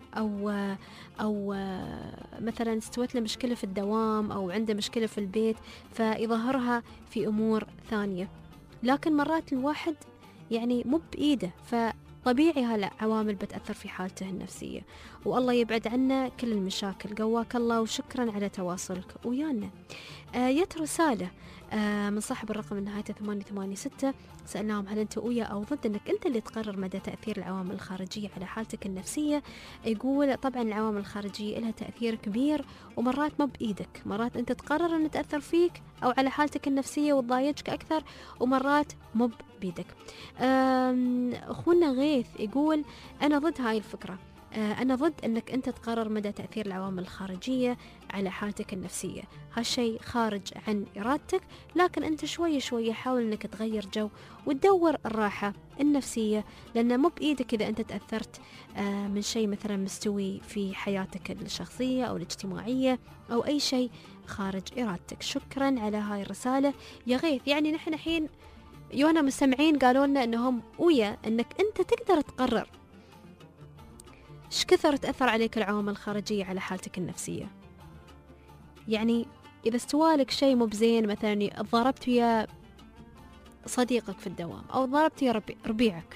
أو مثلا استوت له مشكلة في الدوام أو عنده مشكلة في البيت فيظهرها في أمور ثانية، لكن مرات الواحد يعني مو بإيده، طبيعي هالعوامل بتأثر في حالته النفسية. والله يبعد عنا كل المشاكل. قواك الله، وشكرا على تواصلك ويانا. جت رسالة من صاحب الرقم نهايته 886 سألناهم هل أنت ويا أو ضد أنك أنت اللي تقرر مدى تأثير العوامل الخارجية على حالتك النفسية. يقول طبعا العوامل الخارجية لها تأثير كبير، ومرات ما بإيدك، مرات أنت تقرر أن تأثر فيك أو على حالتك النفسية وتضايجك أكثر، ومرات مو بإيدك. أخونا غيث يقول أنا ضد هاي الفكرة، أنا ضد أنك أنت تقرر مدى تأثير العوامل الخارجية على حالتك النفسية. هالشيء خارج عن إرادتك، لكن أنت شوي شوي حاول أنك تغير جو وتدور الراحة النفسية، لأنه مو بإيدك إذا أنت تأثرت من شيء مثلا مستوي في حياتك الشخصية أو الاجتماعية أو أي شيء خارج إرادتك. شكرا على هاي الرسالة يا غيث. يعني نحن الحين يونا مستمعين قالوا لنا أنهم ويا أنك أنت تقدر تقرر إيش كثر تأثر عليك العوامل الخارجية على حالتك النفسية. يعني إذا استوالك شيء مو بزين، مثلا ضربت ويا صديقك في الدوام أو ضربت ويا ربيعك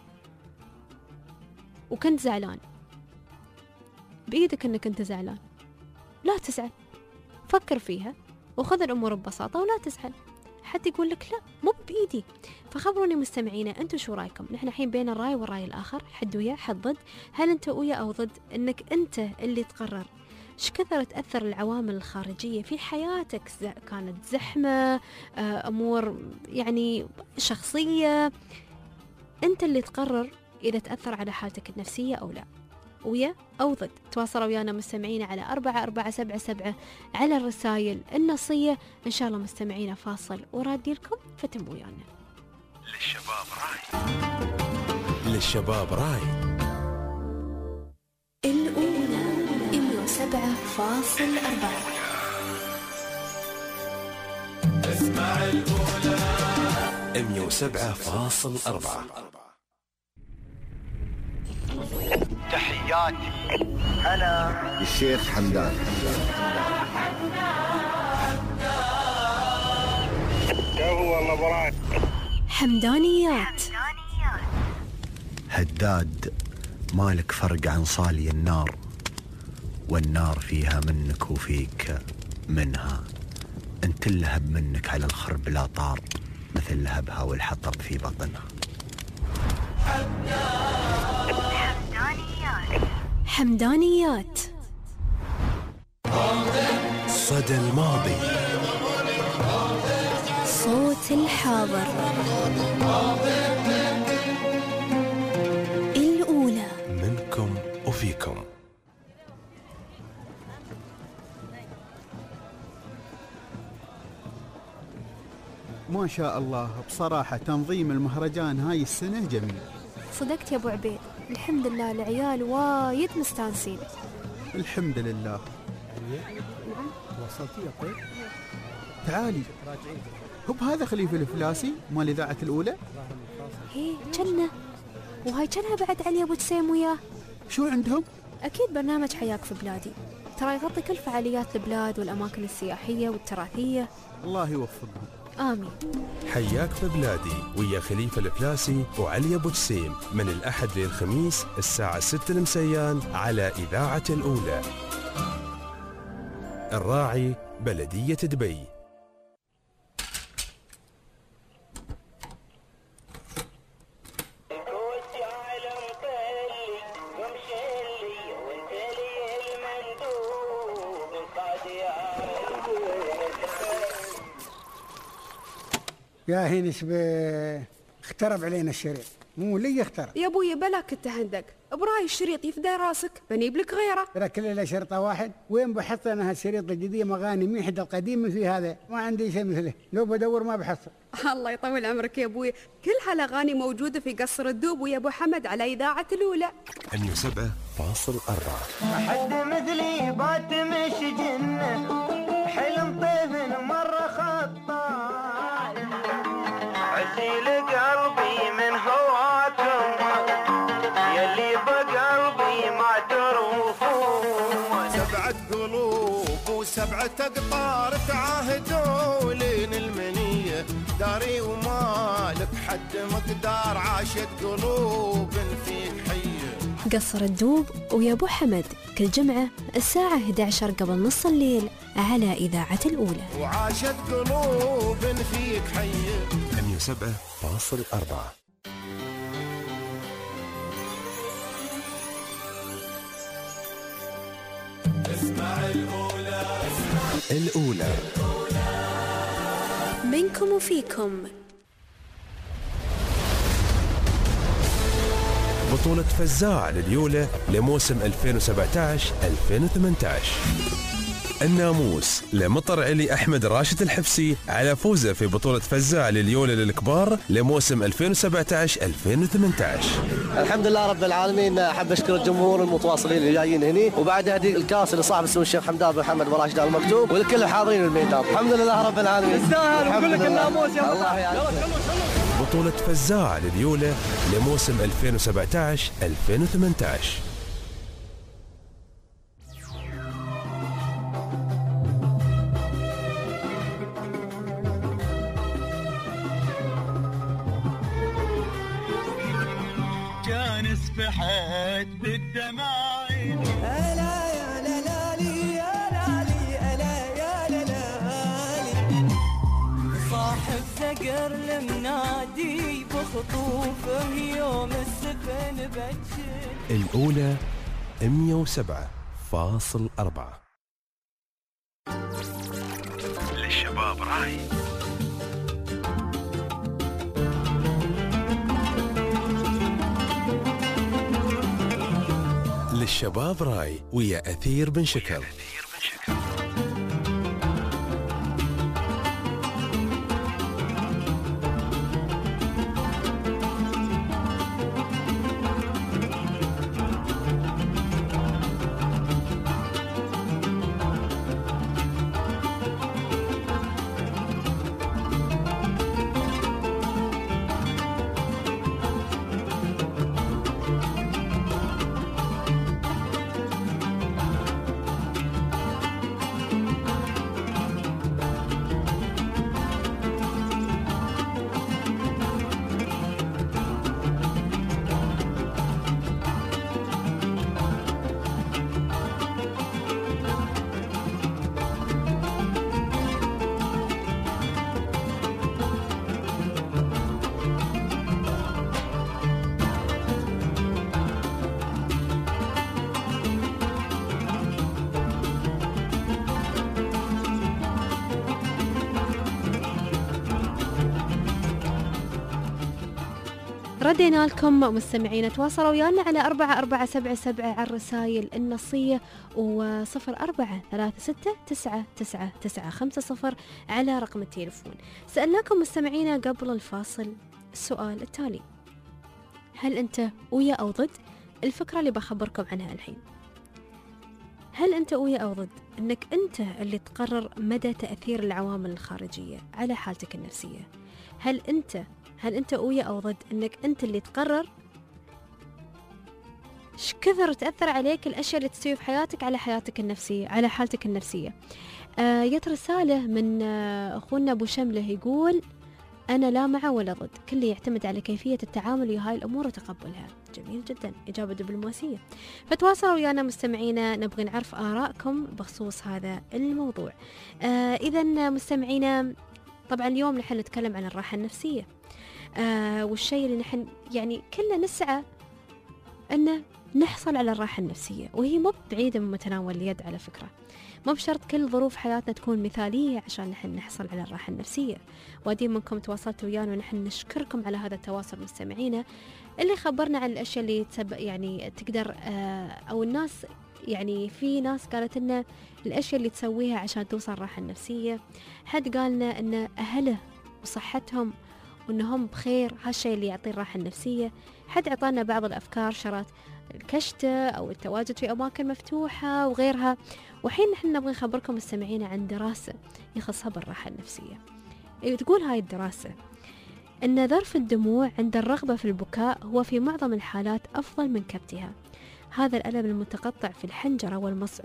وكنت زعلان، بإيدك أنك أنت زعلان، لا تزعل، فكر فيها وخذ الأمور ببساطة ولا تزعل. حد يقول لك لا مو بإيدي. فخبروني مستمعينا أنتوا شو رأيكم؟ نحن الحين بين الرأي والرأي الآخر، حد ويا حد ضد. هل أنت ويا أو ضد أنك أنت اللي تقرر إيش كثر تأثر العوامل الخارجية في حياتك، كانت زحمة، أمور يعني شخصية، أنت اللي تقرر إذا تأثر على حالتك النفسية أو لا. ويا أو ضد؟ تواصلوا ويانا مستمعين على 4477 على الرسائل النصية. إن شاء الله مستمعين فاصل ورادي لكم فتم ويانا. للشباب راي، للشباب راي. الأولى 107.4. اسمع الأولى 107.4. تحياتي أنا الشيخ حمدان. والله براك حمدانيات. هداد مالك فرق عن صالي النار، والنار فيها منك وفيك منها، انت اللهب منك على الخرب لا طار، مثل لهبها والحطب في بطنها. حمدانيات. صدى الماضي، صوت الحاضر. الأولى منكم وفيكم. ما شاء الله، بصراحة تنظيم المهرجان هاي السنة جميل. صدقت يا أبو عبيد، الحمد لله العيال وايد مستانسين. الحمد لله. وصلتي يا طيب؟ تعالي. هب هذا خليفة الفلاسي مال إذاعة الأولى؟ هي جنة، وهاي جنة بعد علي أبو جسيم وياه. شو عندهم؟ أكيد برنامج حياك في بلادي، ترى يغطي كل فعاليات البلاد والأماكن السياحية والتراثية. الله يوفقهم. آمين. حياك في بلادي ويا خليفة الفلاسي وعلي أبو جسيم من الأحد للخميس الساعة 6 المسيان على إذاعة الأولى. الراعي بلدية دبي. يا هين اخترب علينا الشريط، مو لي اخترب. يا ابوي بلاك تهندق، براي الشريط يفدى راسك، بنيب لك غيره. ترى كل له شرطه واحد، وين بحصل انا هالشريط الجديد؟ مغاني ميحد القديم في هذا، ما عندي شيء مثله، لو بدور ما بحصل. الله يطول عمرك يا ابوي، كل هالاغاني موجوده في قصر الدوب ويا ابو حمد على اذاعه الاولى. 107.4. ما حد مثلي بات مش جنه، حلم طيف مره خطار، عسيل قلبي من هواكم يلي بقلبي ما تروفون. 7 قلوب و7 أقطار تعاهدوا لين المنية، داري ومالك حد مقدار، عاشت قلوب فيك حية. قصر الدوب ويا أبو حمد كل جمعة الساعة 11 قبل نص الليل على إذاعة الأولى. وعاشت قلوب فيك حية. 107.4. اسمع الأولى منكم وفيكم. بطولة فزاع لليولة لموسم 2017-2018. الناموس لمطر علي أحمد راشد الحفسي على فوزه في بطولة فزاع لليولة للكبار لموسم 2017-2018. الحمد لله رب العالمين. أحب أشكر الجمهور المتواصلين اللي جايين هني، وبعد هدي الكاس لصاحب السمو الشيخ حمدان بن محمد وراشد المكتوب ولكل الحاضرين الميدان. الحمد لله رب العالمين. تستاهل ونقول لك الناموس يا الله يعافيك. بطولة فزاع لليولة لموسم 2017-2018. كان سبحت بالدماعين، ألا يا لالي يا لالي ألا يا لالي، صاحب ثقر المنادي بخطوفه يوم السفن بتشل. الأولى 107.4. للشباب راي. للشباب راي ويا أثير بن شكر. ردينا لكم مستمعين، تواصلوا ويانا على 4477 على الرسائل النصية و0436999950 على رقم التليفون. سألناكم مستمعينا قبل الفاصل السؤال التالي: هل أنت ويا أو ضد الفكرة اللي بخبركم عنها الحين؟ هل أنت ويا أو ضد أنك أنت اللي تقرر مدى تأثير العوامل الخارجية على حالتك النفسية؟ هل أنت ويا أو ضد أنك أنت اللي تقرر ايش كثر تأثر عليك الأشياء اللي تسوي في حياتك على حياتك النفسية، على حالتك النفسية؟ جت رسالة من أخونا أبو شملة يقول: أنا لا مع ولا ضد، كل يعتمد على كيفية التعامل ويا هاي الأمور وتقبلها. جميل جدا، إجابة دبلوماسية. فتواصلوا ويانا مستمعينا، نبغي نعرف آراءكم بخصوص هذا الموضوع. إذا مستمعينا، طبعا اليوم نحن نتكلم عن الراحة النفسية، والشيء اللي نحن يعني كلنا نسعى أن نحصل على الراحة النفسية، وهي مو بعيدة من متناول اليد على فكرة. مو بشرط كل ظروف حياتنا تكون مثالية عشان نحن نحصل على الراحة النفسية. وادي منكم تواصلتوا ويانا ونحن نشكركم على هذا التواصل مستمعينا، اللي خبرنا عن الأشياء اللي يعني تقدر أو الناس، يعني في ناس قالت لنا الأشياء اللي تسويها عشان توصل الراحة النفسية. حد قالنا أن أهله وصحتهم وأنهم بخير، هالشيء اللي يعطي الراحة النفسية. حد عطانا بعض الأفكار، شرات الكشتة أو التواجد في أماكن مفتوحة وغيرها. وحين نحن نبغي نخبركم مستمعين عن دراسة يخصها بالراحة النفسية. تقول هاي الدراسة أن ظرف الدموع عند الرغبة في البكاء هو في معظم الحالات أفضل من كبتها. هذا الألم المتقطع في الحنجرة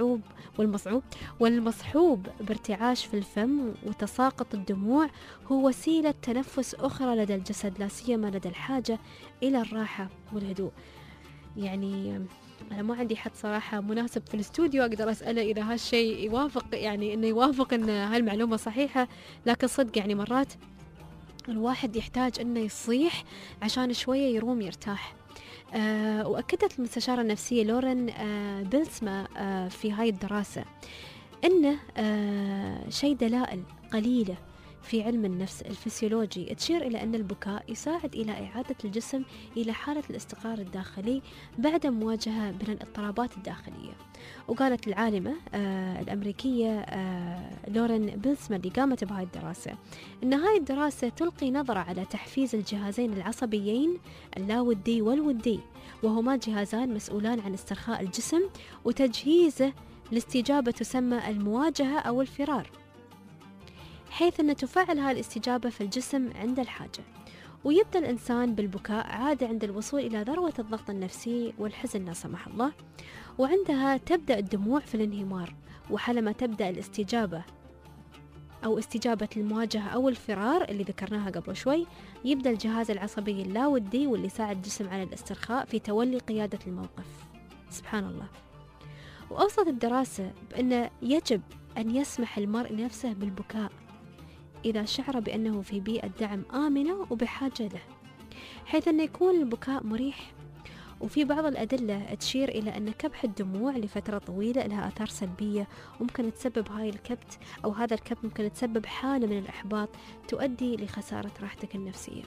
والمصحوب بارتعاش في الفم وتساقط الدموع هو وسيلة تنفس أخرى لدى الجسد، لا سيما لدى الحاجة إلى الراحة والهدوء. يعني أنا ما عندي حد صراحة مناسب في الاستوديو أقدر أسأله إذا هالشيء يوافق، يعني إنه يوافق إن هالمعلومة صحيحة، لكن صدق يعني مرات الواحد يحتاج إنه يصيح عشان شوية يروم يرتاح. وأكدت المستشارة النفسية لورين بيلسما في هاي الدراسة إنه شيء دلائل قليلة في علم النفس الفسيولوجي تشير إلى أن البكاء يساعد إلى إعادة الجسم إلى حالة الاستقرار الداخلي بعد مواجهة من الاضطرابات الداخلية. وقالت العالمة الأمريكية لورين بيلسما اللي قامت بهاي الدراسة أن هاي الدراسة تلقي نظرة على تحفيز الجهازين العصبيين اللاودي والودي، وهما جهازان مسؤولان عن استرخاء الجسم وتجهيزه لاستجابة تسمى المواجهة أو الفرار، حيث أن تفعل هذه الاستجابة في الجسم عند الحاجة. ويبدأ الإنسان بالبكاء عادة عند الوصول إلى ذروة الضغط النفسي والحزن لا سمح الله، وعندها تبدأ الدموع في الانهمار. وحالما تبدأ الاستجابة أو استجابة المواجهة أو الفرار اللي ذكرناها قبل شوي، يبدأ الجهاز العصبي اللاودي واللي يساعد الجسم على الاسترخاء في تولي قيادة الموقف. سبحان الله. وأوصت الدراسة بأن يجب أن يسمح المرء نفسه بالبكاء إذا شعر بأنه في بيئة دعم آمنة وبحاجة له، حيث أن يكون البكاء مريح. وفي بعض الأدلة تشير إلى أن كبح الدموع لفترة طويلة لها آثار سلبية، وممكن تسبب هاي الكبت أو هذا الكبت ممكن تسبب حالة من الإحباط تؤدي لخسارة راحتك النفسية.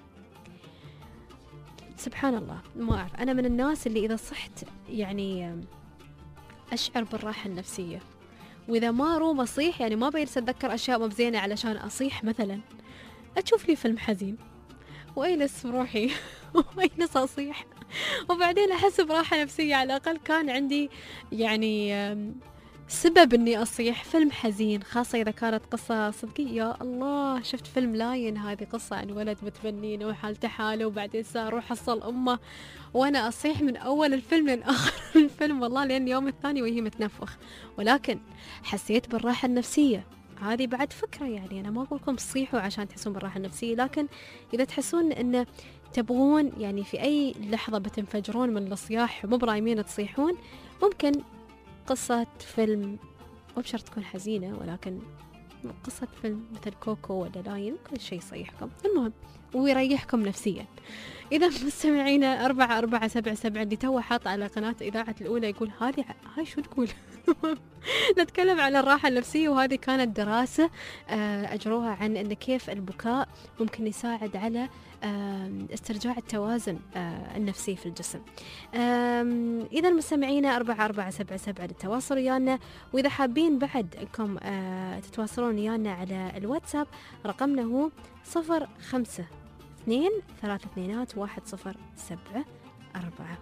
سبحان الله. ما أعرف، أنا من الناس اللي إذا صحت يعني أشعر بالراحة النفسية، وإذا ما روم أصيح، يعني ما بيجلس أتذكر أشياء ما بزينة علشان أصيح. مثلا أشوف لي فيلم حزين وأجلس روحي وأجلس أصيح، وبعدين أحس براحة نفسية. على الأقل كان عندي يعني سبب إني أصيح. فيلم حزين خاصة إذا كانت قصة صدقية. يا الله، شفت فيلم لاين، هذه قصة عن ولد متبنين وحالته حاله، وبعدين صار حصل أمه، وأنا أصيح من أول الفيلم لين آخر الفيلم والله، لين يوم الثاني وهي متنفخ. ولكن حسيت بالراحة النفسية. هذه بعد فكرة، يعني أنا ما أقول لكم تصيحوا عشان تحسون بالراحة النفسية، لكن إذا تحسون إن تبغون يعني في أي لحظة بتنفجرون من الصياح مو برايمين تصيحون، ممكن قصة فيلم مو بشرط تكون حزينة، ولكن قصة فيلم مثل كوكو ولا لاين كل شيء يصيحكم، المهم ويريحكم نفسيا. إذا مستمعينا 4477 اللي توه حاط على قناة إذاعة الأولى يقول هاي شو تقول نتكلم عن الراحة النفسية، وهذه كانت دراسة أجروها عن أن كيف البكاء ممكن يساعد على استرجاع التوازن النفسي في الجسم. إذا مستمعينا 4477 للتواصل ويانا، وإذا حابين بعد أنكم تتواصلون ويانا على الواتساب رقمنا هو 052-321-1074.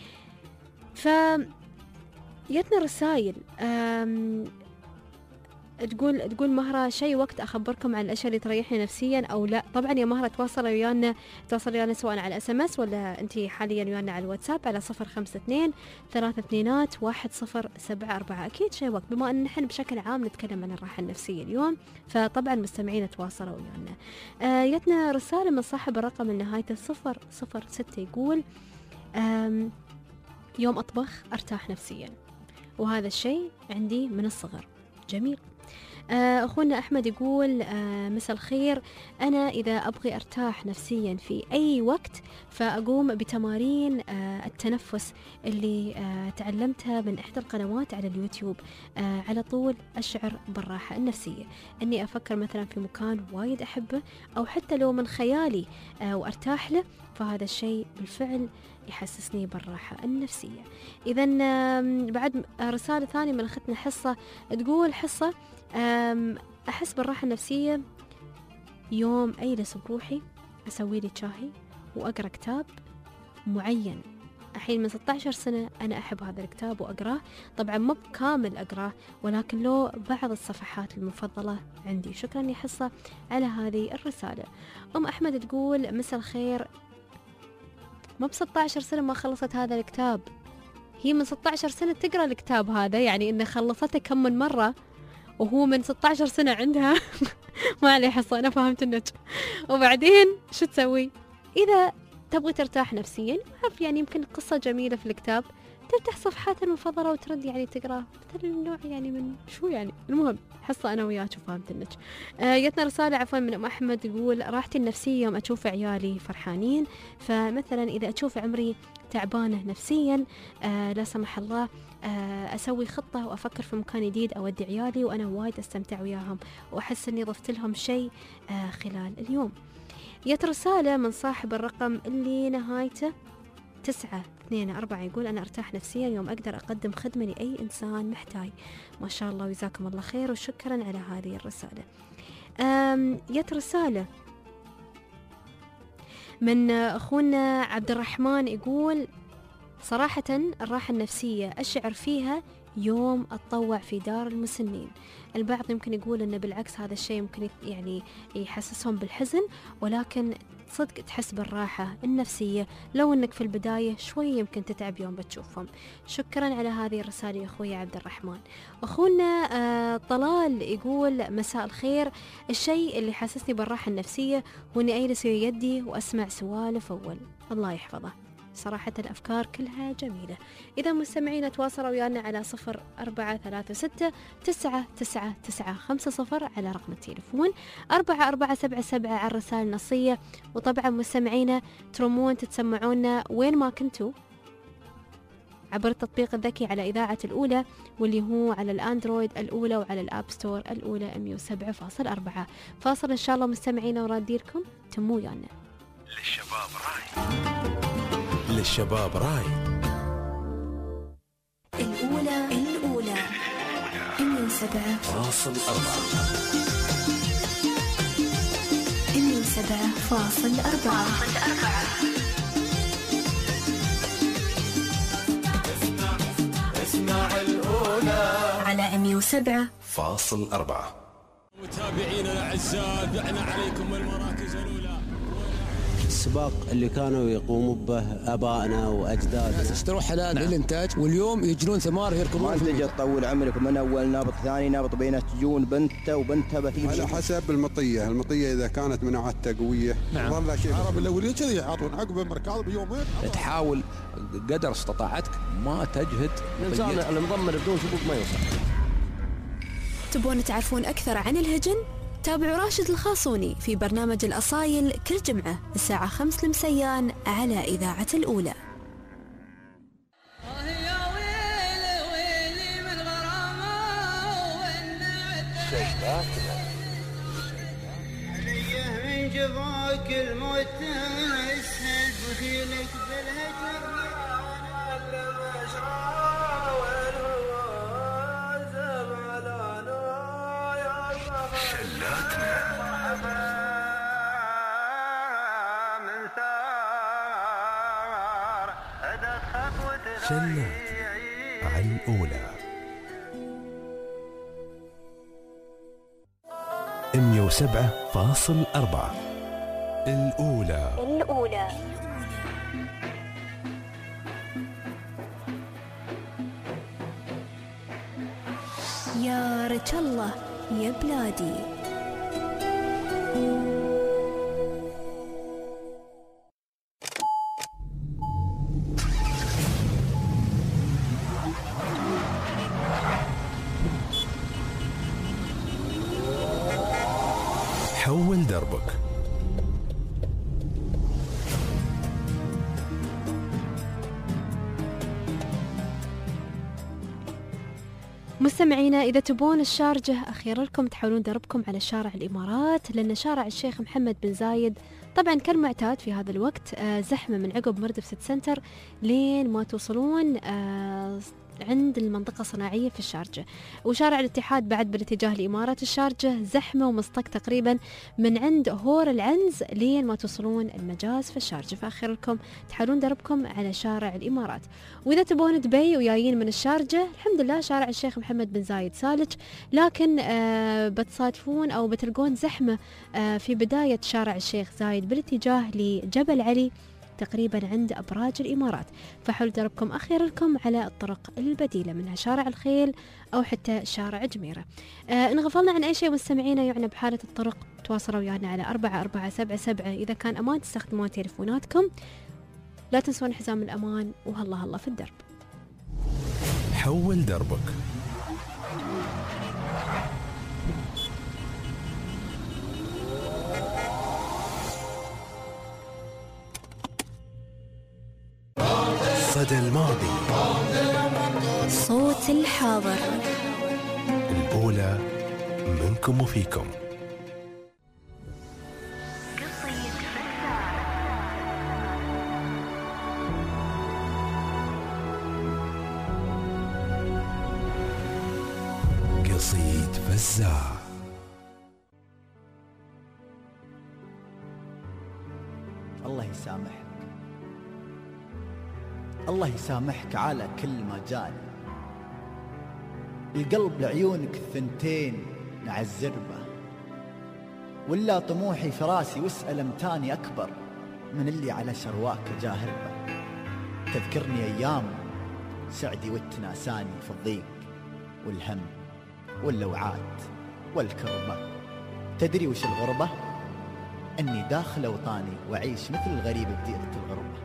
يتنا رسائل تقول مهرة شيء وقت أخبركم عن الأشياء اللي تريحني نفسيا أو لا. طبعا يا مهرة تواصل ويانا سواء على SMS ولا أنت حاليا ويانا على الواتساب على 052-321-1074. أكيد شيء وقت، بما أن نحن بشكل عام نتكلم عن الراحة النفسية اليوم، فطبعا مستمعين تواصلوا ويانا. يتنا رسالة من صاحب الرقم النهاية 006 يقول يوم أطبخ أرتاح نفسيا، وهذا الشيء عندي من الصغر. جميل. أخونا أحمد يقول مساء الخير، أنا إذا أبغي أرتاح نفسيا في أي وقت فأقوم بتمارين التنفس اللي تعلمتها من إحدى القنوات على اليوتيوب. على طول أشعر بالراحة النفسية، أني أفكر مثلا في مكان وايد أحبه أو حتى لو من خيالي وأرتاح له، فهذا الشيء بالفعل يحسسني بالراحة النفسية. إذن بعد رسالة ثانية من أختنا حصة تقول حصة أحس بالراحة النفسية يوم أجلس بروحي أسوي لي شاهي وأقرأ كتاب معين. الحين من 16 سنة أنا أحب هذا الكتاب وأقراه، طبعا مو بكامل أقراه ولكن له بعض الصفحات المفضلة عندي. شكرا يا حصة على هذه الرسالة. أم أحمد تقول مساء الخير، ما ب16 سنة ما خلصت هذا الكتاب، هي من 16 سنة تقرأ الكتاب هذا، يعني إنه خلصته كم من مرة وهو من 16 سنة عندها. ما عليه حصة، أنا فهمت النت. وبعدين شو تسوي إذا تبغي ترتاح نفسيا؟ عارف يعني يمكن قصة جميلة في الكتاب تفتح صفحات المفضلة وترد يعني تقرأ مثل النوع يعني من شو يعني. المهم حصة أنا وياك وفهمت النج. جتنا رسالة عفوا من أم أحمد تقول راحتي النفسية يوم أشوف عيالي فرحانين. فمثلا إذا أشوف عمري تعبانة نفسيا لا سمح الله أسوي خطة وأفكر في مكان جديد أودي عيالي وأنا وايد أستمتع وياهم وأحس أني ضفت لهم شيء خلال اليوم. جت رسالة من صاحب الرقم اللي نهايته 924 يقول أنا أرتاح نفسيا يوم أقدر أقدم خدمة لأي إنسان محتاج. ما شاء الله وجزاكم الله خير وشكرا على هذه الرسالة. جت رسالة من أخونا عبد الرحمن يقول صراحة الراحة النفسية أشعر فيها يوم أتطوع في دار المسنين. البعض يمكن يقول أنه بالعكس هذا الشيء ممكن يعني يحسسهم بالحزن، ولكن صدق تحس بالراحة النفسية لو أنك في البداية شوي يمكن تتعب يوم بتشوفهم. شكرا على هذه الرسالة يا أخوي عبد الرحمن. أخونا طلال يقول مساء الخير، الشيء اللي حسسني بالراحة النفسية هو أني أجلس يدي وأسمع سوالف أول. الله يحفظه، صراحة الأفكار كلها جميلة. إذا مستمعين تواصلوا ويانا على 0436-999950 على رقم التليفون 4477 على الرسائل النصية. وطبعا مستمعين ترمون تتسمعونا وين ما كنتوا عبر التطبيق الذكي على إذاعة الأولى، واللي هو على الأندرويد الأولى وعلى الأب ستور الأولى 107.4. فاصل إن شاء الله مستمعين وراديركم تموا ويانا. للشباب راي الأولى 107.4 اسمع الأولى على 107.4. متابعينا الأعزاء دعنا عليكم المراكز الأولى. السباق اللي كانوا يقوموا به آبائنا وأجدادنا اشتروا حلال للإنتاج واليوم يجرون ثمار يركبون. ما تجي تطول عمرك من أول نابط ثاني نابط بينه تجون بنته وبنتها بتيجي على حسب المطية إذا كانت مناعتها قوية. نعم. والله شيء العرب الأولين كذي يعطون عقب مركاض بيومين. تحاول قدر استطاعتك ما تجهد. الإنسان المضمر بدون سبوق ما يوصل. تبون تعرفون أكثر عن الهجن؟ تابعوا راشد الخاصوني في برنامج الأصايل كل جمعة الساعة 5 المسيان على إذاعة الأولى. من جفاك الموت اسهل بخيلك بالهجر انا مشرى والهوى زملانا يا مرحبا من ثار ادت خطوة شلات على الأولى 107.4 الأولى. يا رج الله يا بلادي. حول دربك. مستمعينا، إذا تبون الشارجة أخيرا لكم تحولون دربكم على شارع الإمارات، لأن شارع الشيخ محمد بن زايد طبعا كالمعتاد في هذا الوقت زحمة من عقب مردف سيتي سنتر لين ما توصلون عند المنطقة الصناعية في الشارجة. وشارع الاتحاد بعد بالاتجاه لإمارات الشارجة زحمة ومصطك تقريبا من عند هور العنز لين ما توصلون المجاز في الشارجة. فأخير لكم تحولون دربكم على شارع الإمارات. وإذا تبون دبي ويايين من الشارجة، الحمد لله شارع الشيخ محمد بن زايد سالج، لكن بتصادفون أو بتلقون زحمة في بداية شارع الشيخ زايد بالاتجاه لجبل علي تقريبا عند أبراج الإمارات. فحولوا دربكم أخيرا لكم على الطرق البديلة، منها شارع الخيل أو حتى شارع جميرة. إن غفلنا عن أي شيء مستمعينا يعني بحالة الطرق تواصلوا ويانا على 4477. إذا كان أمان تستخدمون تليفوناتكم، لا تنسون حزام الأمان، وهلا هلا في الدرب. حول دربك. صدى الماضي، صوت الحاضر، الأولى منكم وفيكم. قصيد فزاع. الله يسامحك، الله يسامحك على كل ما جاني. القلب لعيونك الثنتين نعزربه، ولا طموحي في راسي واسأل امتاني أكبر من اللي على شرواك جاهربه. تذكرني أيام سعدي وتناساني في الضيق والهم واللوعات والكربة. تدري وش الغربة؟ أني داخل أوطاني وأعيش مثل الغريب بديرة الغربة.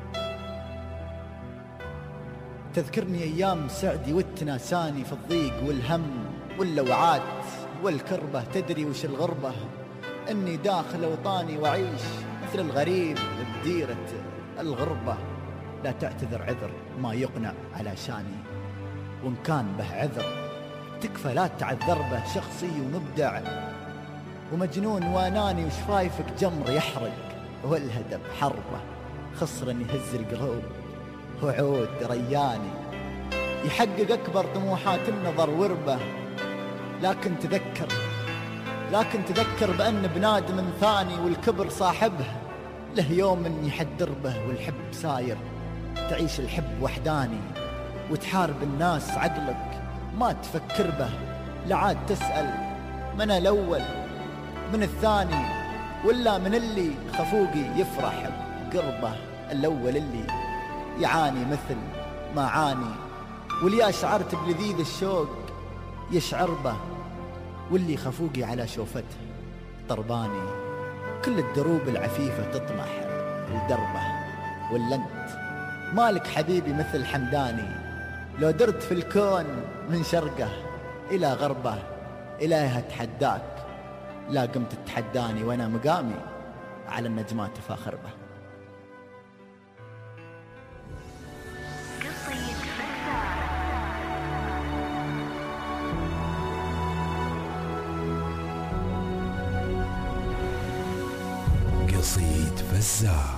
تذكرني أيام سعدي وتناساني في الضيق والهم واللوعات والكربة. تدري وش الغربة؟ أني داخل أوطاني وأعيش مثل الغريب بديرة الغربة. لا تعتذر عذر ما يقنع على شاني، وإن كان به عذر تكفى لا تعذر به. شخصي ومبدع ومجنون واناني، وشفايفك جمر يحرق والهدب حربه. خصر يهز القلوب وعود رياني، يحقق أكبر طموحات النظر وربه. لكن تذكر بأن بنادم ثاني والكبر صاحبه له يوم يحدر به. والحب ساير تعيش الحب وحداني، وتحارب الناس عقلك ما تفكر به. لعاد تسأل من الأول من الثاني، ولا من اللي خفوقي يفرح بقربه. الأول اللي يعاني مثل ما عاني، واللي شعرت بلذيذ الشوق يشعر به، واللي خفوقي على شوفته طرباني. كل الدروب العفيفة تطمح لدربه، ولا انت مالك حبيبي مثل حمداني. لو درت في الكون من شرقه إلى غربه، إلهي أتحداك لا قمت تتحداني، وأنا مقامي على النجمات فاخر به. قصيد فزاع.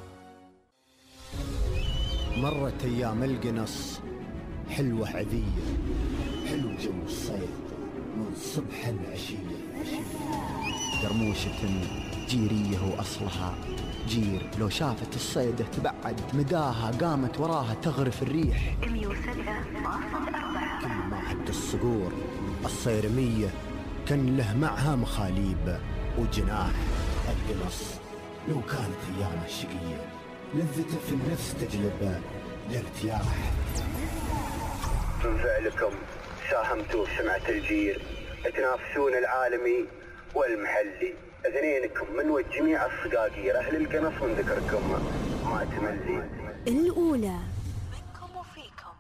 مرت أيام القنص حلوة عذية، حلو جو الصيد من صبح العشية. قرموشة جيرية وأصلها جير، لو شافت الصيدة تبعد مداها قامت وراها تغرف الريح. 107.4 كل ما عد الصقور الصيرمية كان له معها مخاليب وجناح. القنص لو كانت أيامه شقية لذته في النفس تجلب الارتياح. من فعلكم ساهمتوا في سمعة الجير، تنافسون العالمي والمحلي. اثنينكم من جميع الصقاقير أهل القنص من ذكركم ما تملي. الأولى منكم وفيكم.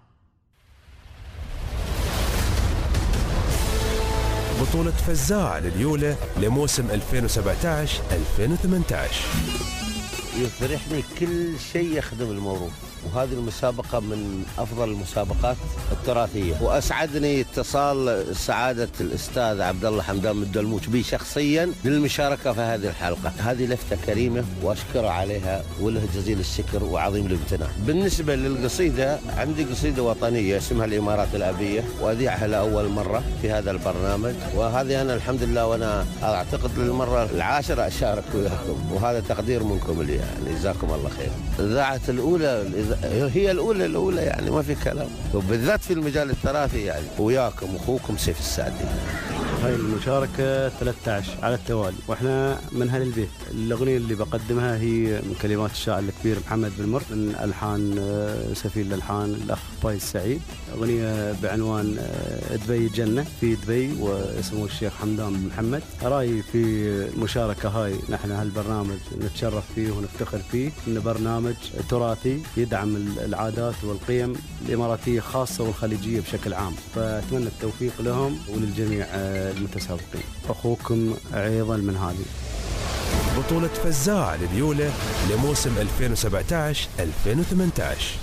بطولة فزاع لليولة لموسم 2017-2018. يفرحني كل شيء يخدم الموروث، وهذه المسابقة من أفضل المسابقات التراثية، وأسعدني اتصال سعادة الأستاذ عبد الله حمدان من الدلموش بي شخصيا للمشاركة في هذه الحلقة. هذه لفتة كريمة وأشكر عليها وله جزيل الشكر وعظيم الامتنان. بالنسبة للقصيدة، عندي قصيدة وطنية اسمها الإمارات الأبية، وأذيعها لأول مرة في هذا البرنامج، وهذه أنا الحمد لله وأنا أعتقد للمرة العاشرة أشارك وياكم، وهذا تقدير منكم لي يعني، جزاكم الله خير. إذاعة الأولى هي الأولى يعني ما في كلام، وبالذات في المجال التراثي يعني، وياكم أخوكم سيف السعدي. هاي المشاركة 13 على التوالي، واحنا من أهل البيت. الأغنية اللي بقدمها هي من كلمات الشاعر الكبير محمد بن مر، من ألحان سفير الألحان الأخ بايز سعيد. أغنية بعنوان دبي جنة في دبي، واسمه الشيخ حمدان بن محمد. رأيي في المشاركة هاي، نحن هالبرنامج نتشرف فيه ونفتخر فيه، إنه برنامج تراثي يدعم العادات والقيم الإماراتية خاصة والخليجية بشكل عام، فأتمنى التوفيق لهم وللجميع المتسابقين. أخوكم أيضا من هذه بطولة فزاع لليولة لموسم 2017-2018.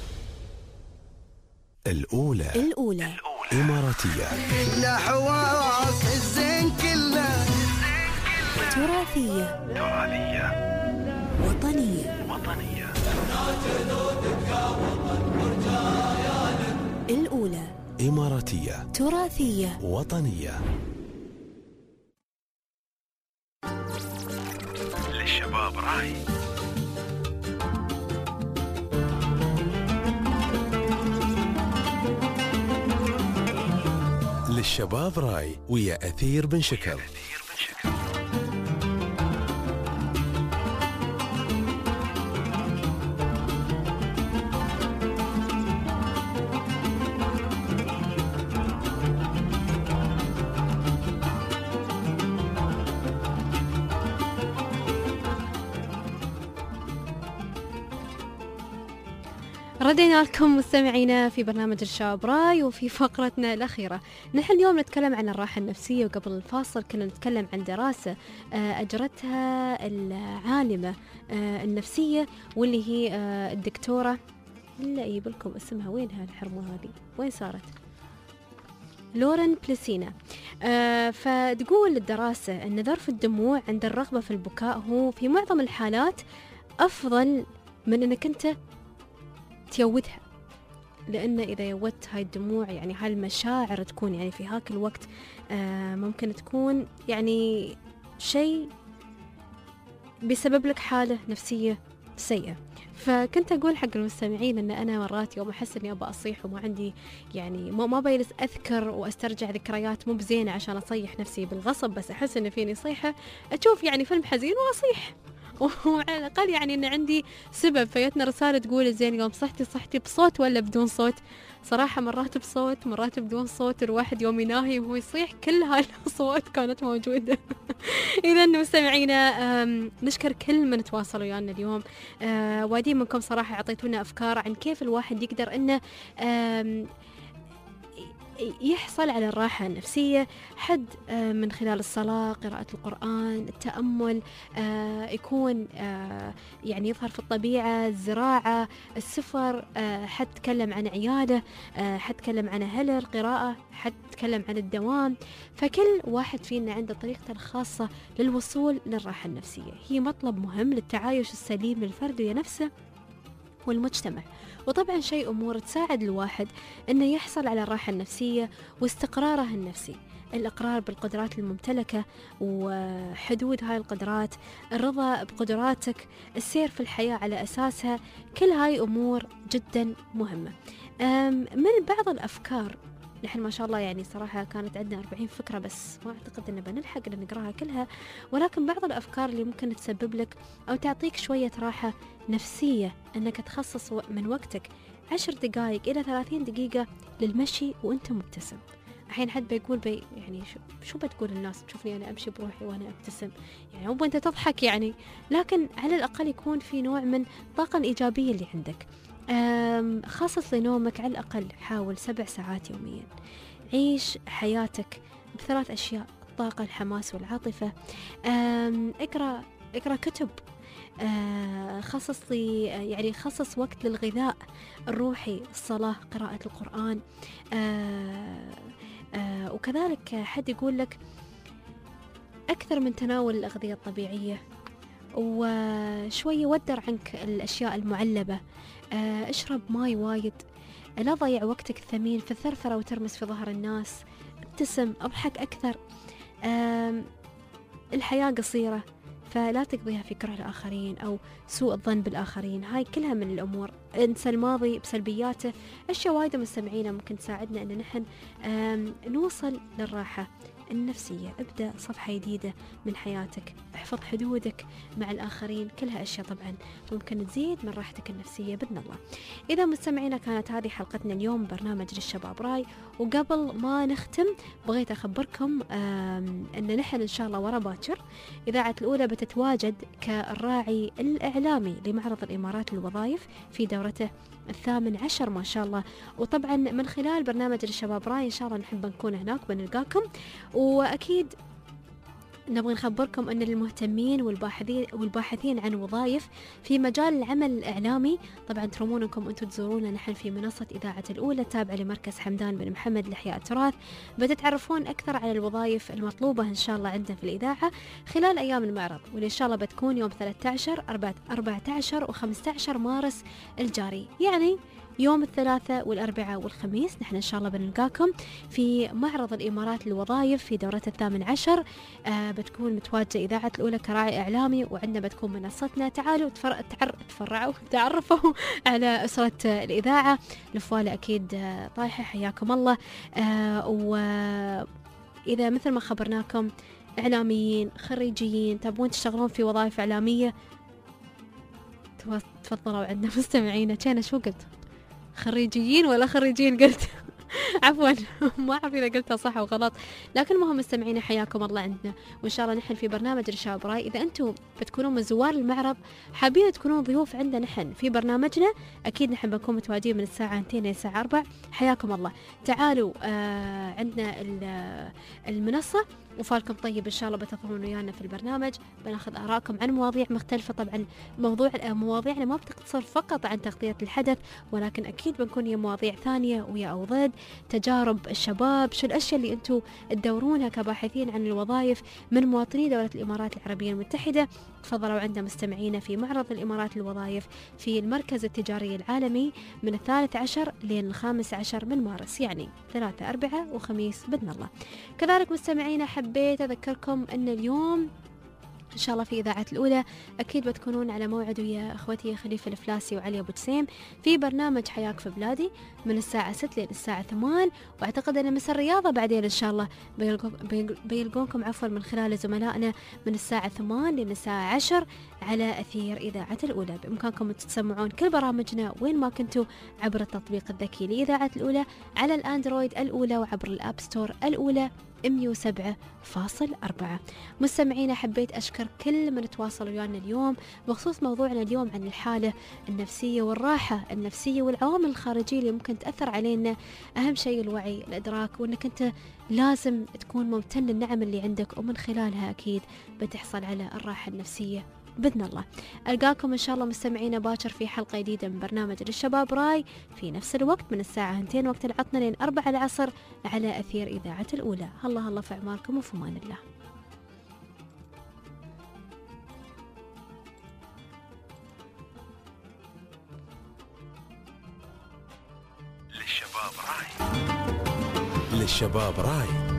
الأولى إماراتية. لحواس الزين كله تراثية وطنية. الأولى إماراتية تراثية وطنية. للشباب راي. للشباب راي ويا أثير بن شكر. ردينا لكم مستمعينا في برنامج الشباب راي، وفي فقرتنا الأخيرة نحن اليوم نتكلم عن الراحة النفسية. وقبل الفاصل كنا نتكلم عن دراسة أجرتها العالمة النفسية، واللي هي الدكتورة، لا أجيب لكم اسمها، وينها الحرمة هذه، وين صارت؟ لورين بليسينا. فتقول الدراسة أن ظرف الدموع عند الرغبة في البكاء هو في معظم الحالات أفضل من أنك أنت تيودها، لأن إذا يودت هاي الدموع يعني هاي المشاعر تكون يعني في هاك الوقت ممكن تكون يعني شيء بسبب لك حالة نفسية سيئة. فكنت أقول حق المستمعين أن أنا مرات يوم أحس أني أبغى أصيح وما عندي يعني ما بيلس أذكر وأسترجع ذكريات مو بزينة عشان أصيح نفسي بالغصب، بس أحس أن فيني صيحة، أشوف يعني فيلم حزين وأصيح، وعلى الأقل يعني أن عندي سبب. فيتنا رسالة تقول زين يوم صحتي بصوت ولا بدون صوت؟ صراحة مرات بصوت مرات بدون صوت. الواحد يوم يناهي وهو يصيح كل هاي الأصوات كانت موجودة. إذا مستمعينا نشكر كل من تواصلوا ويانا اليوم، وادي منكم صراحة عطيتونا أفكار عن كيف الواحد يقدر إنه يحصل على الراحة النفسية، حد من خلال الصلاة، قراءة القرآن، التأمل، يكون يعني يظهر في الطبيعة، الزراعة، السفر، حد تكلم عن عياده، حد تكلم عن أهله، القراءة، حد تكلم عن الدوام. فكل واحد فينا عنده طريقته الخاصة للوصول للراحة النفسية. هي مطلب مهم للتعايش السليم للفرد ويا نفسه والمجتمع، وطبعا شيء أمور تساعد الواحد أنه يحصل على الراحة النفسية واستقراره النفسي، الإقرار بالقدرات الممتلكة وحدود هاي القدرات، الرضا بقدراتك، السير في الحياة على أساسها، كل هاي أمور جدا مهمة. من بعض الأفكار، نحن ما شاء الله يعني صراحة كانت عندنا 40 فكرة، بس ما أعتقد أننا بنلحق نقراها كلها، ولكن بعض الأفكار اللي ممكن تسبب لك أو تعطيك شوية راحة نفسية، أنك تخصص من وقتك 10 دقائق إلى 30 دقيقة للمشي وأنت مبتسم. الحين حد بيقول يعني شو بتقول الناس تشوفني أنا أمشي بروحي وأنا أبتسم، يعني مو أنت تضحك يعني، لكن على الأقل يكون في نوع من الطاقة الإيجابية اللي عندك. خصص لنومك على الأقل، حاول 7 ساعات يوميا. عيش حياتك ب3 أشياء: الطاقة، الحماس والعاطفة. اقرأ كتب، خصص وقت للغذاء الروحي، الصلاة، قراءة القرآن. وكذلك حد يقول لك أكثر من تناول الأغذية الطبيعية، وشوية ودر عنك الأشياء المعلبة. اشرب ماي وايد، لا ضيع وقتك الثمين في الثرثرة وترمس في ظهر الناس. ابتسم، اضحك أكثر. الحياة قصيرة، فلا تقضيها في كره الآخرين أو سوء الظن بالآخرين. هاي كلها من الأمور. انسى الماضي بسلبياته. أشياء وايدة مستمعينا ممكن تساعدنا أن نحن نوصل للراحة النفسية. ابدأ صفحة جديدة من حياتك، احفظ حدودك مع الآخرين، كلها أشياء طبعا ممكن تزيد من راحتك النفسية بإذن الله. إذا مستمعينا كانت هذه حلقتنا اليوم برنامج للشباب راي. وقبل ما نختم بغيت أخبركم أن نحن إن شاء الله ورا باكر إذاعة الأولى بتتواجد كالراعي الإعلامي لمعرض الإمارات للوظائف في دورته 18 ما شاء الله. وطبعا من خلال برنامج للشباب راي إن شاء الله نحب نكون هناك بنلقاكم. وأكيد نبغى نخبركم أن المهتمين والباحثين عن وظائف في مجال العمل الإعلامي طبعا ترمون أنكم أنتم تزورونا نحن في منصة إذاعة الأولى التابعة لمركز حمدان بن محمد لإحياء التراث. بتتعرفون أكثر على الوظائف المطلوبة إن شاء الله عندنا في الإذاعة خلال أيام المعرض، واللي إن شاء الله بتكون يوم 13 14 و15 مارس الجاري، يعني يوم الثلاثاء والأربعاء والخميس. نحن إن شاء الله بنلقاكم في معرض الإمارات للوظائف في دورة 18. بتكون متواجدة إذاعة الأولى كراعي إعلامي، وعندنا بتكون منصتنا. تعالوا تفرعوا تعرفوا على أسرة الإذاعة. الفوالة أكيد طايحة، حياكم الله. وإذا مثل ما خبرناكم إعلاميين خريجيين تبون تشتغلون في وظائف إعلامية تفضلوا عندنا مستمعينا. كان شو قلت؟ خريجيين ولا خريجين قلت؟ عفوا ما أعرف إذا قلتها صح أو غلط، لكن المهم مستمعين حياكم الله عندنا. وإن شاء الله نحن في برنامج الشباب راي إذا أنتم بتكونوا من زوار المعرض حابين تكونون ضيوف عندنا نحن في برنامجنا، أكيد نحن بنكون متواجدين من الساعة 2 إلى الساعة 4. حياكم الله. تعالوا عندنا المنصة وفالكم طيب إن شاء الله بتظهرون ويانا في البرنامج. بناخذ آراءكم عن مواضيع مختلفة. طبعا مواضيعنا ما بتقتصر فقط عن تغطية الحدث، ولكن أكيد بنكون هي مواضيع ثانية ويا أو ضد تجارب الشباب، شو الأشياء اللي أنتم تدورونها كباحثين عن الوظائف من مواطني دولة الإمارات العربية المتحدة. تفضلوا عندنا مستمعينا في معرض الإمارات للوظائف في المركز التجاري العالمي من 13 لين 15 من مارس، يعني 3 4 وخميس بإذن الله. كذلك مستمعينا حبيت أذكركم أن اليوم إن شاء الله في إذاعة الأولى أكيد بتكونون على موعد ويا أخوتي خليفة الفلاسي وعلي أبو جسيم في برنامج حياك في بلادي من الساعة 6 لين الساعة 8. وأعتقد أن مس الرياضة بعدين إن شاء الله بيلقونكم من خلال زملائنا من الساعة 8 لين الساعة 10 على أثير إذاعة الأولى. بإمكانكم تسمعون كل برامجنا وين ما كنتوا عبر التطبيق الذكي لإذاعة الأولى على الأندرويد الأولى وعبر الأب ستور الأولى 107.4. مستمعينا، حبيت أشكر كل من تواصل ويانا اليوم بخصوص موضوعنا اليوم عن الحالة النفسية والراحة النفسية والعوامل الخارجية اللي ممكن تأثر علينا. أهم شيء الوعي، الإدراك، وأنك أنت لازم تكون ممتن للنعم اللي عندك، ومن خلالها أكيد بتحصل على الراحة النفسية بإذن الله. ألقاكم إن شاء الله مستمعينا باكر في حلقة جديدة من برنامج للشباب راي في نفس الوقت من الساعة 2 وقت العطلة لين 4 العصر على أثير إذاعة الأولى. الله في أعماركم وفي أمان الله. للشباب راي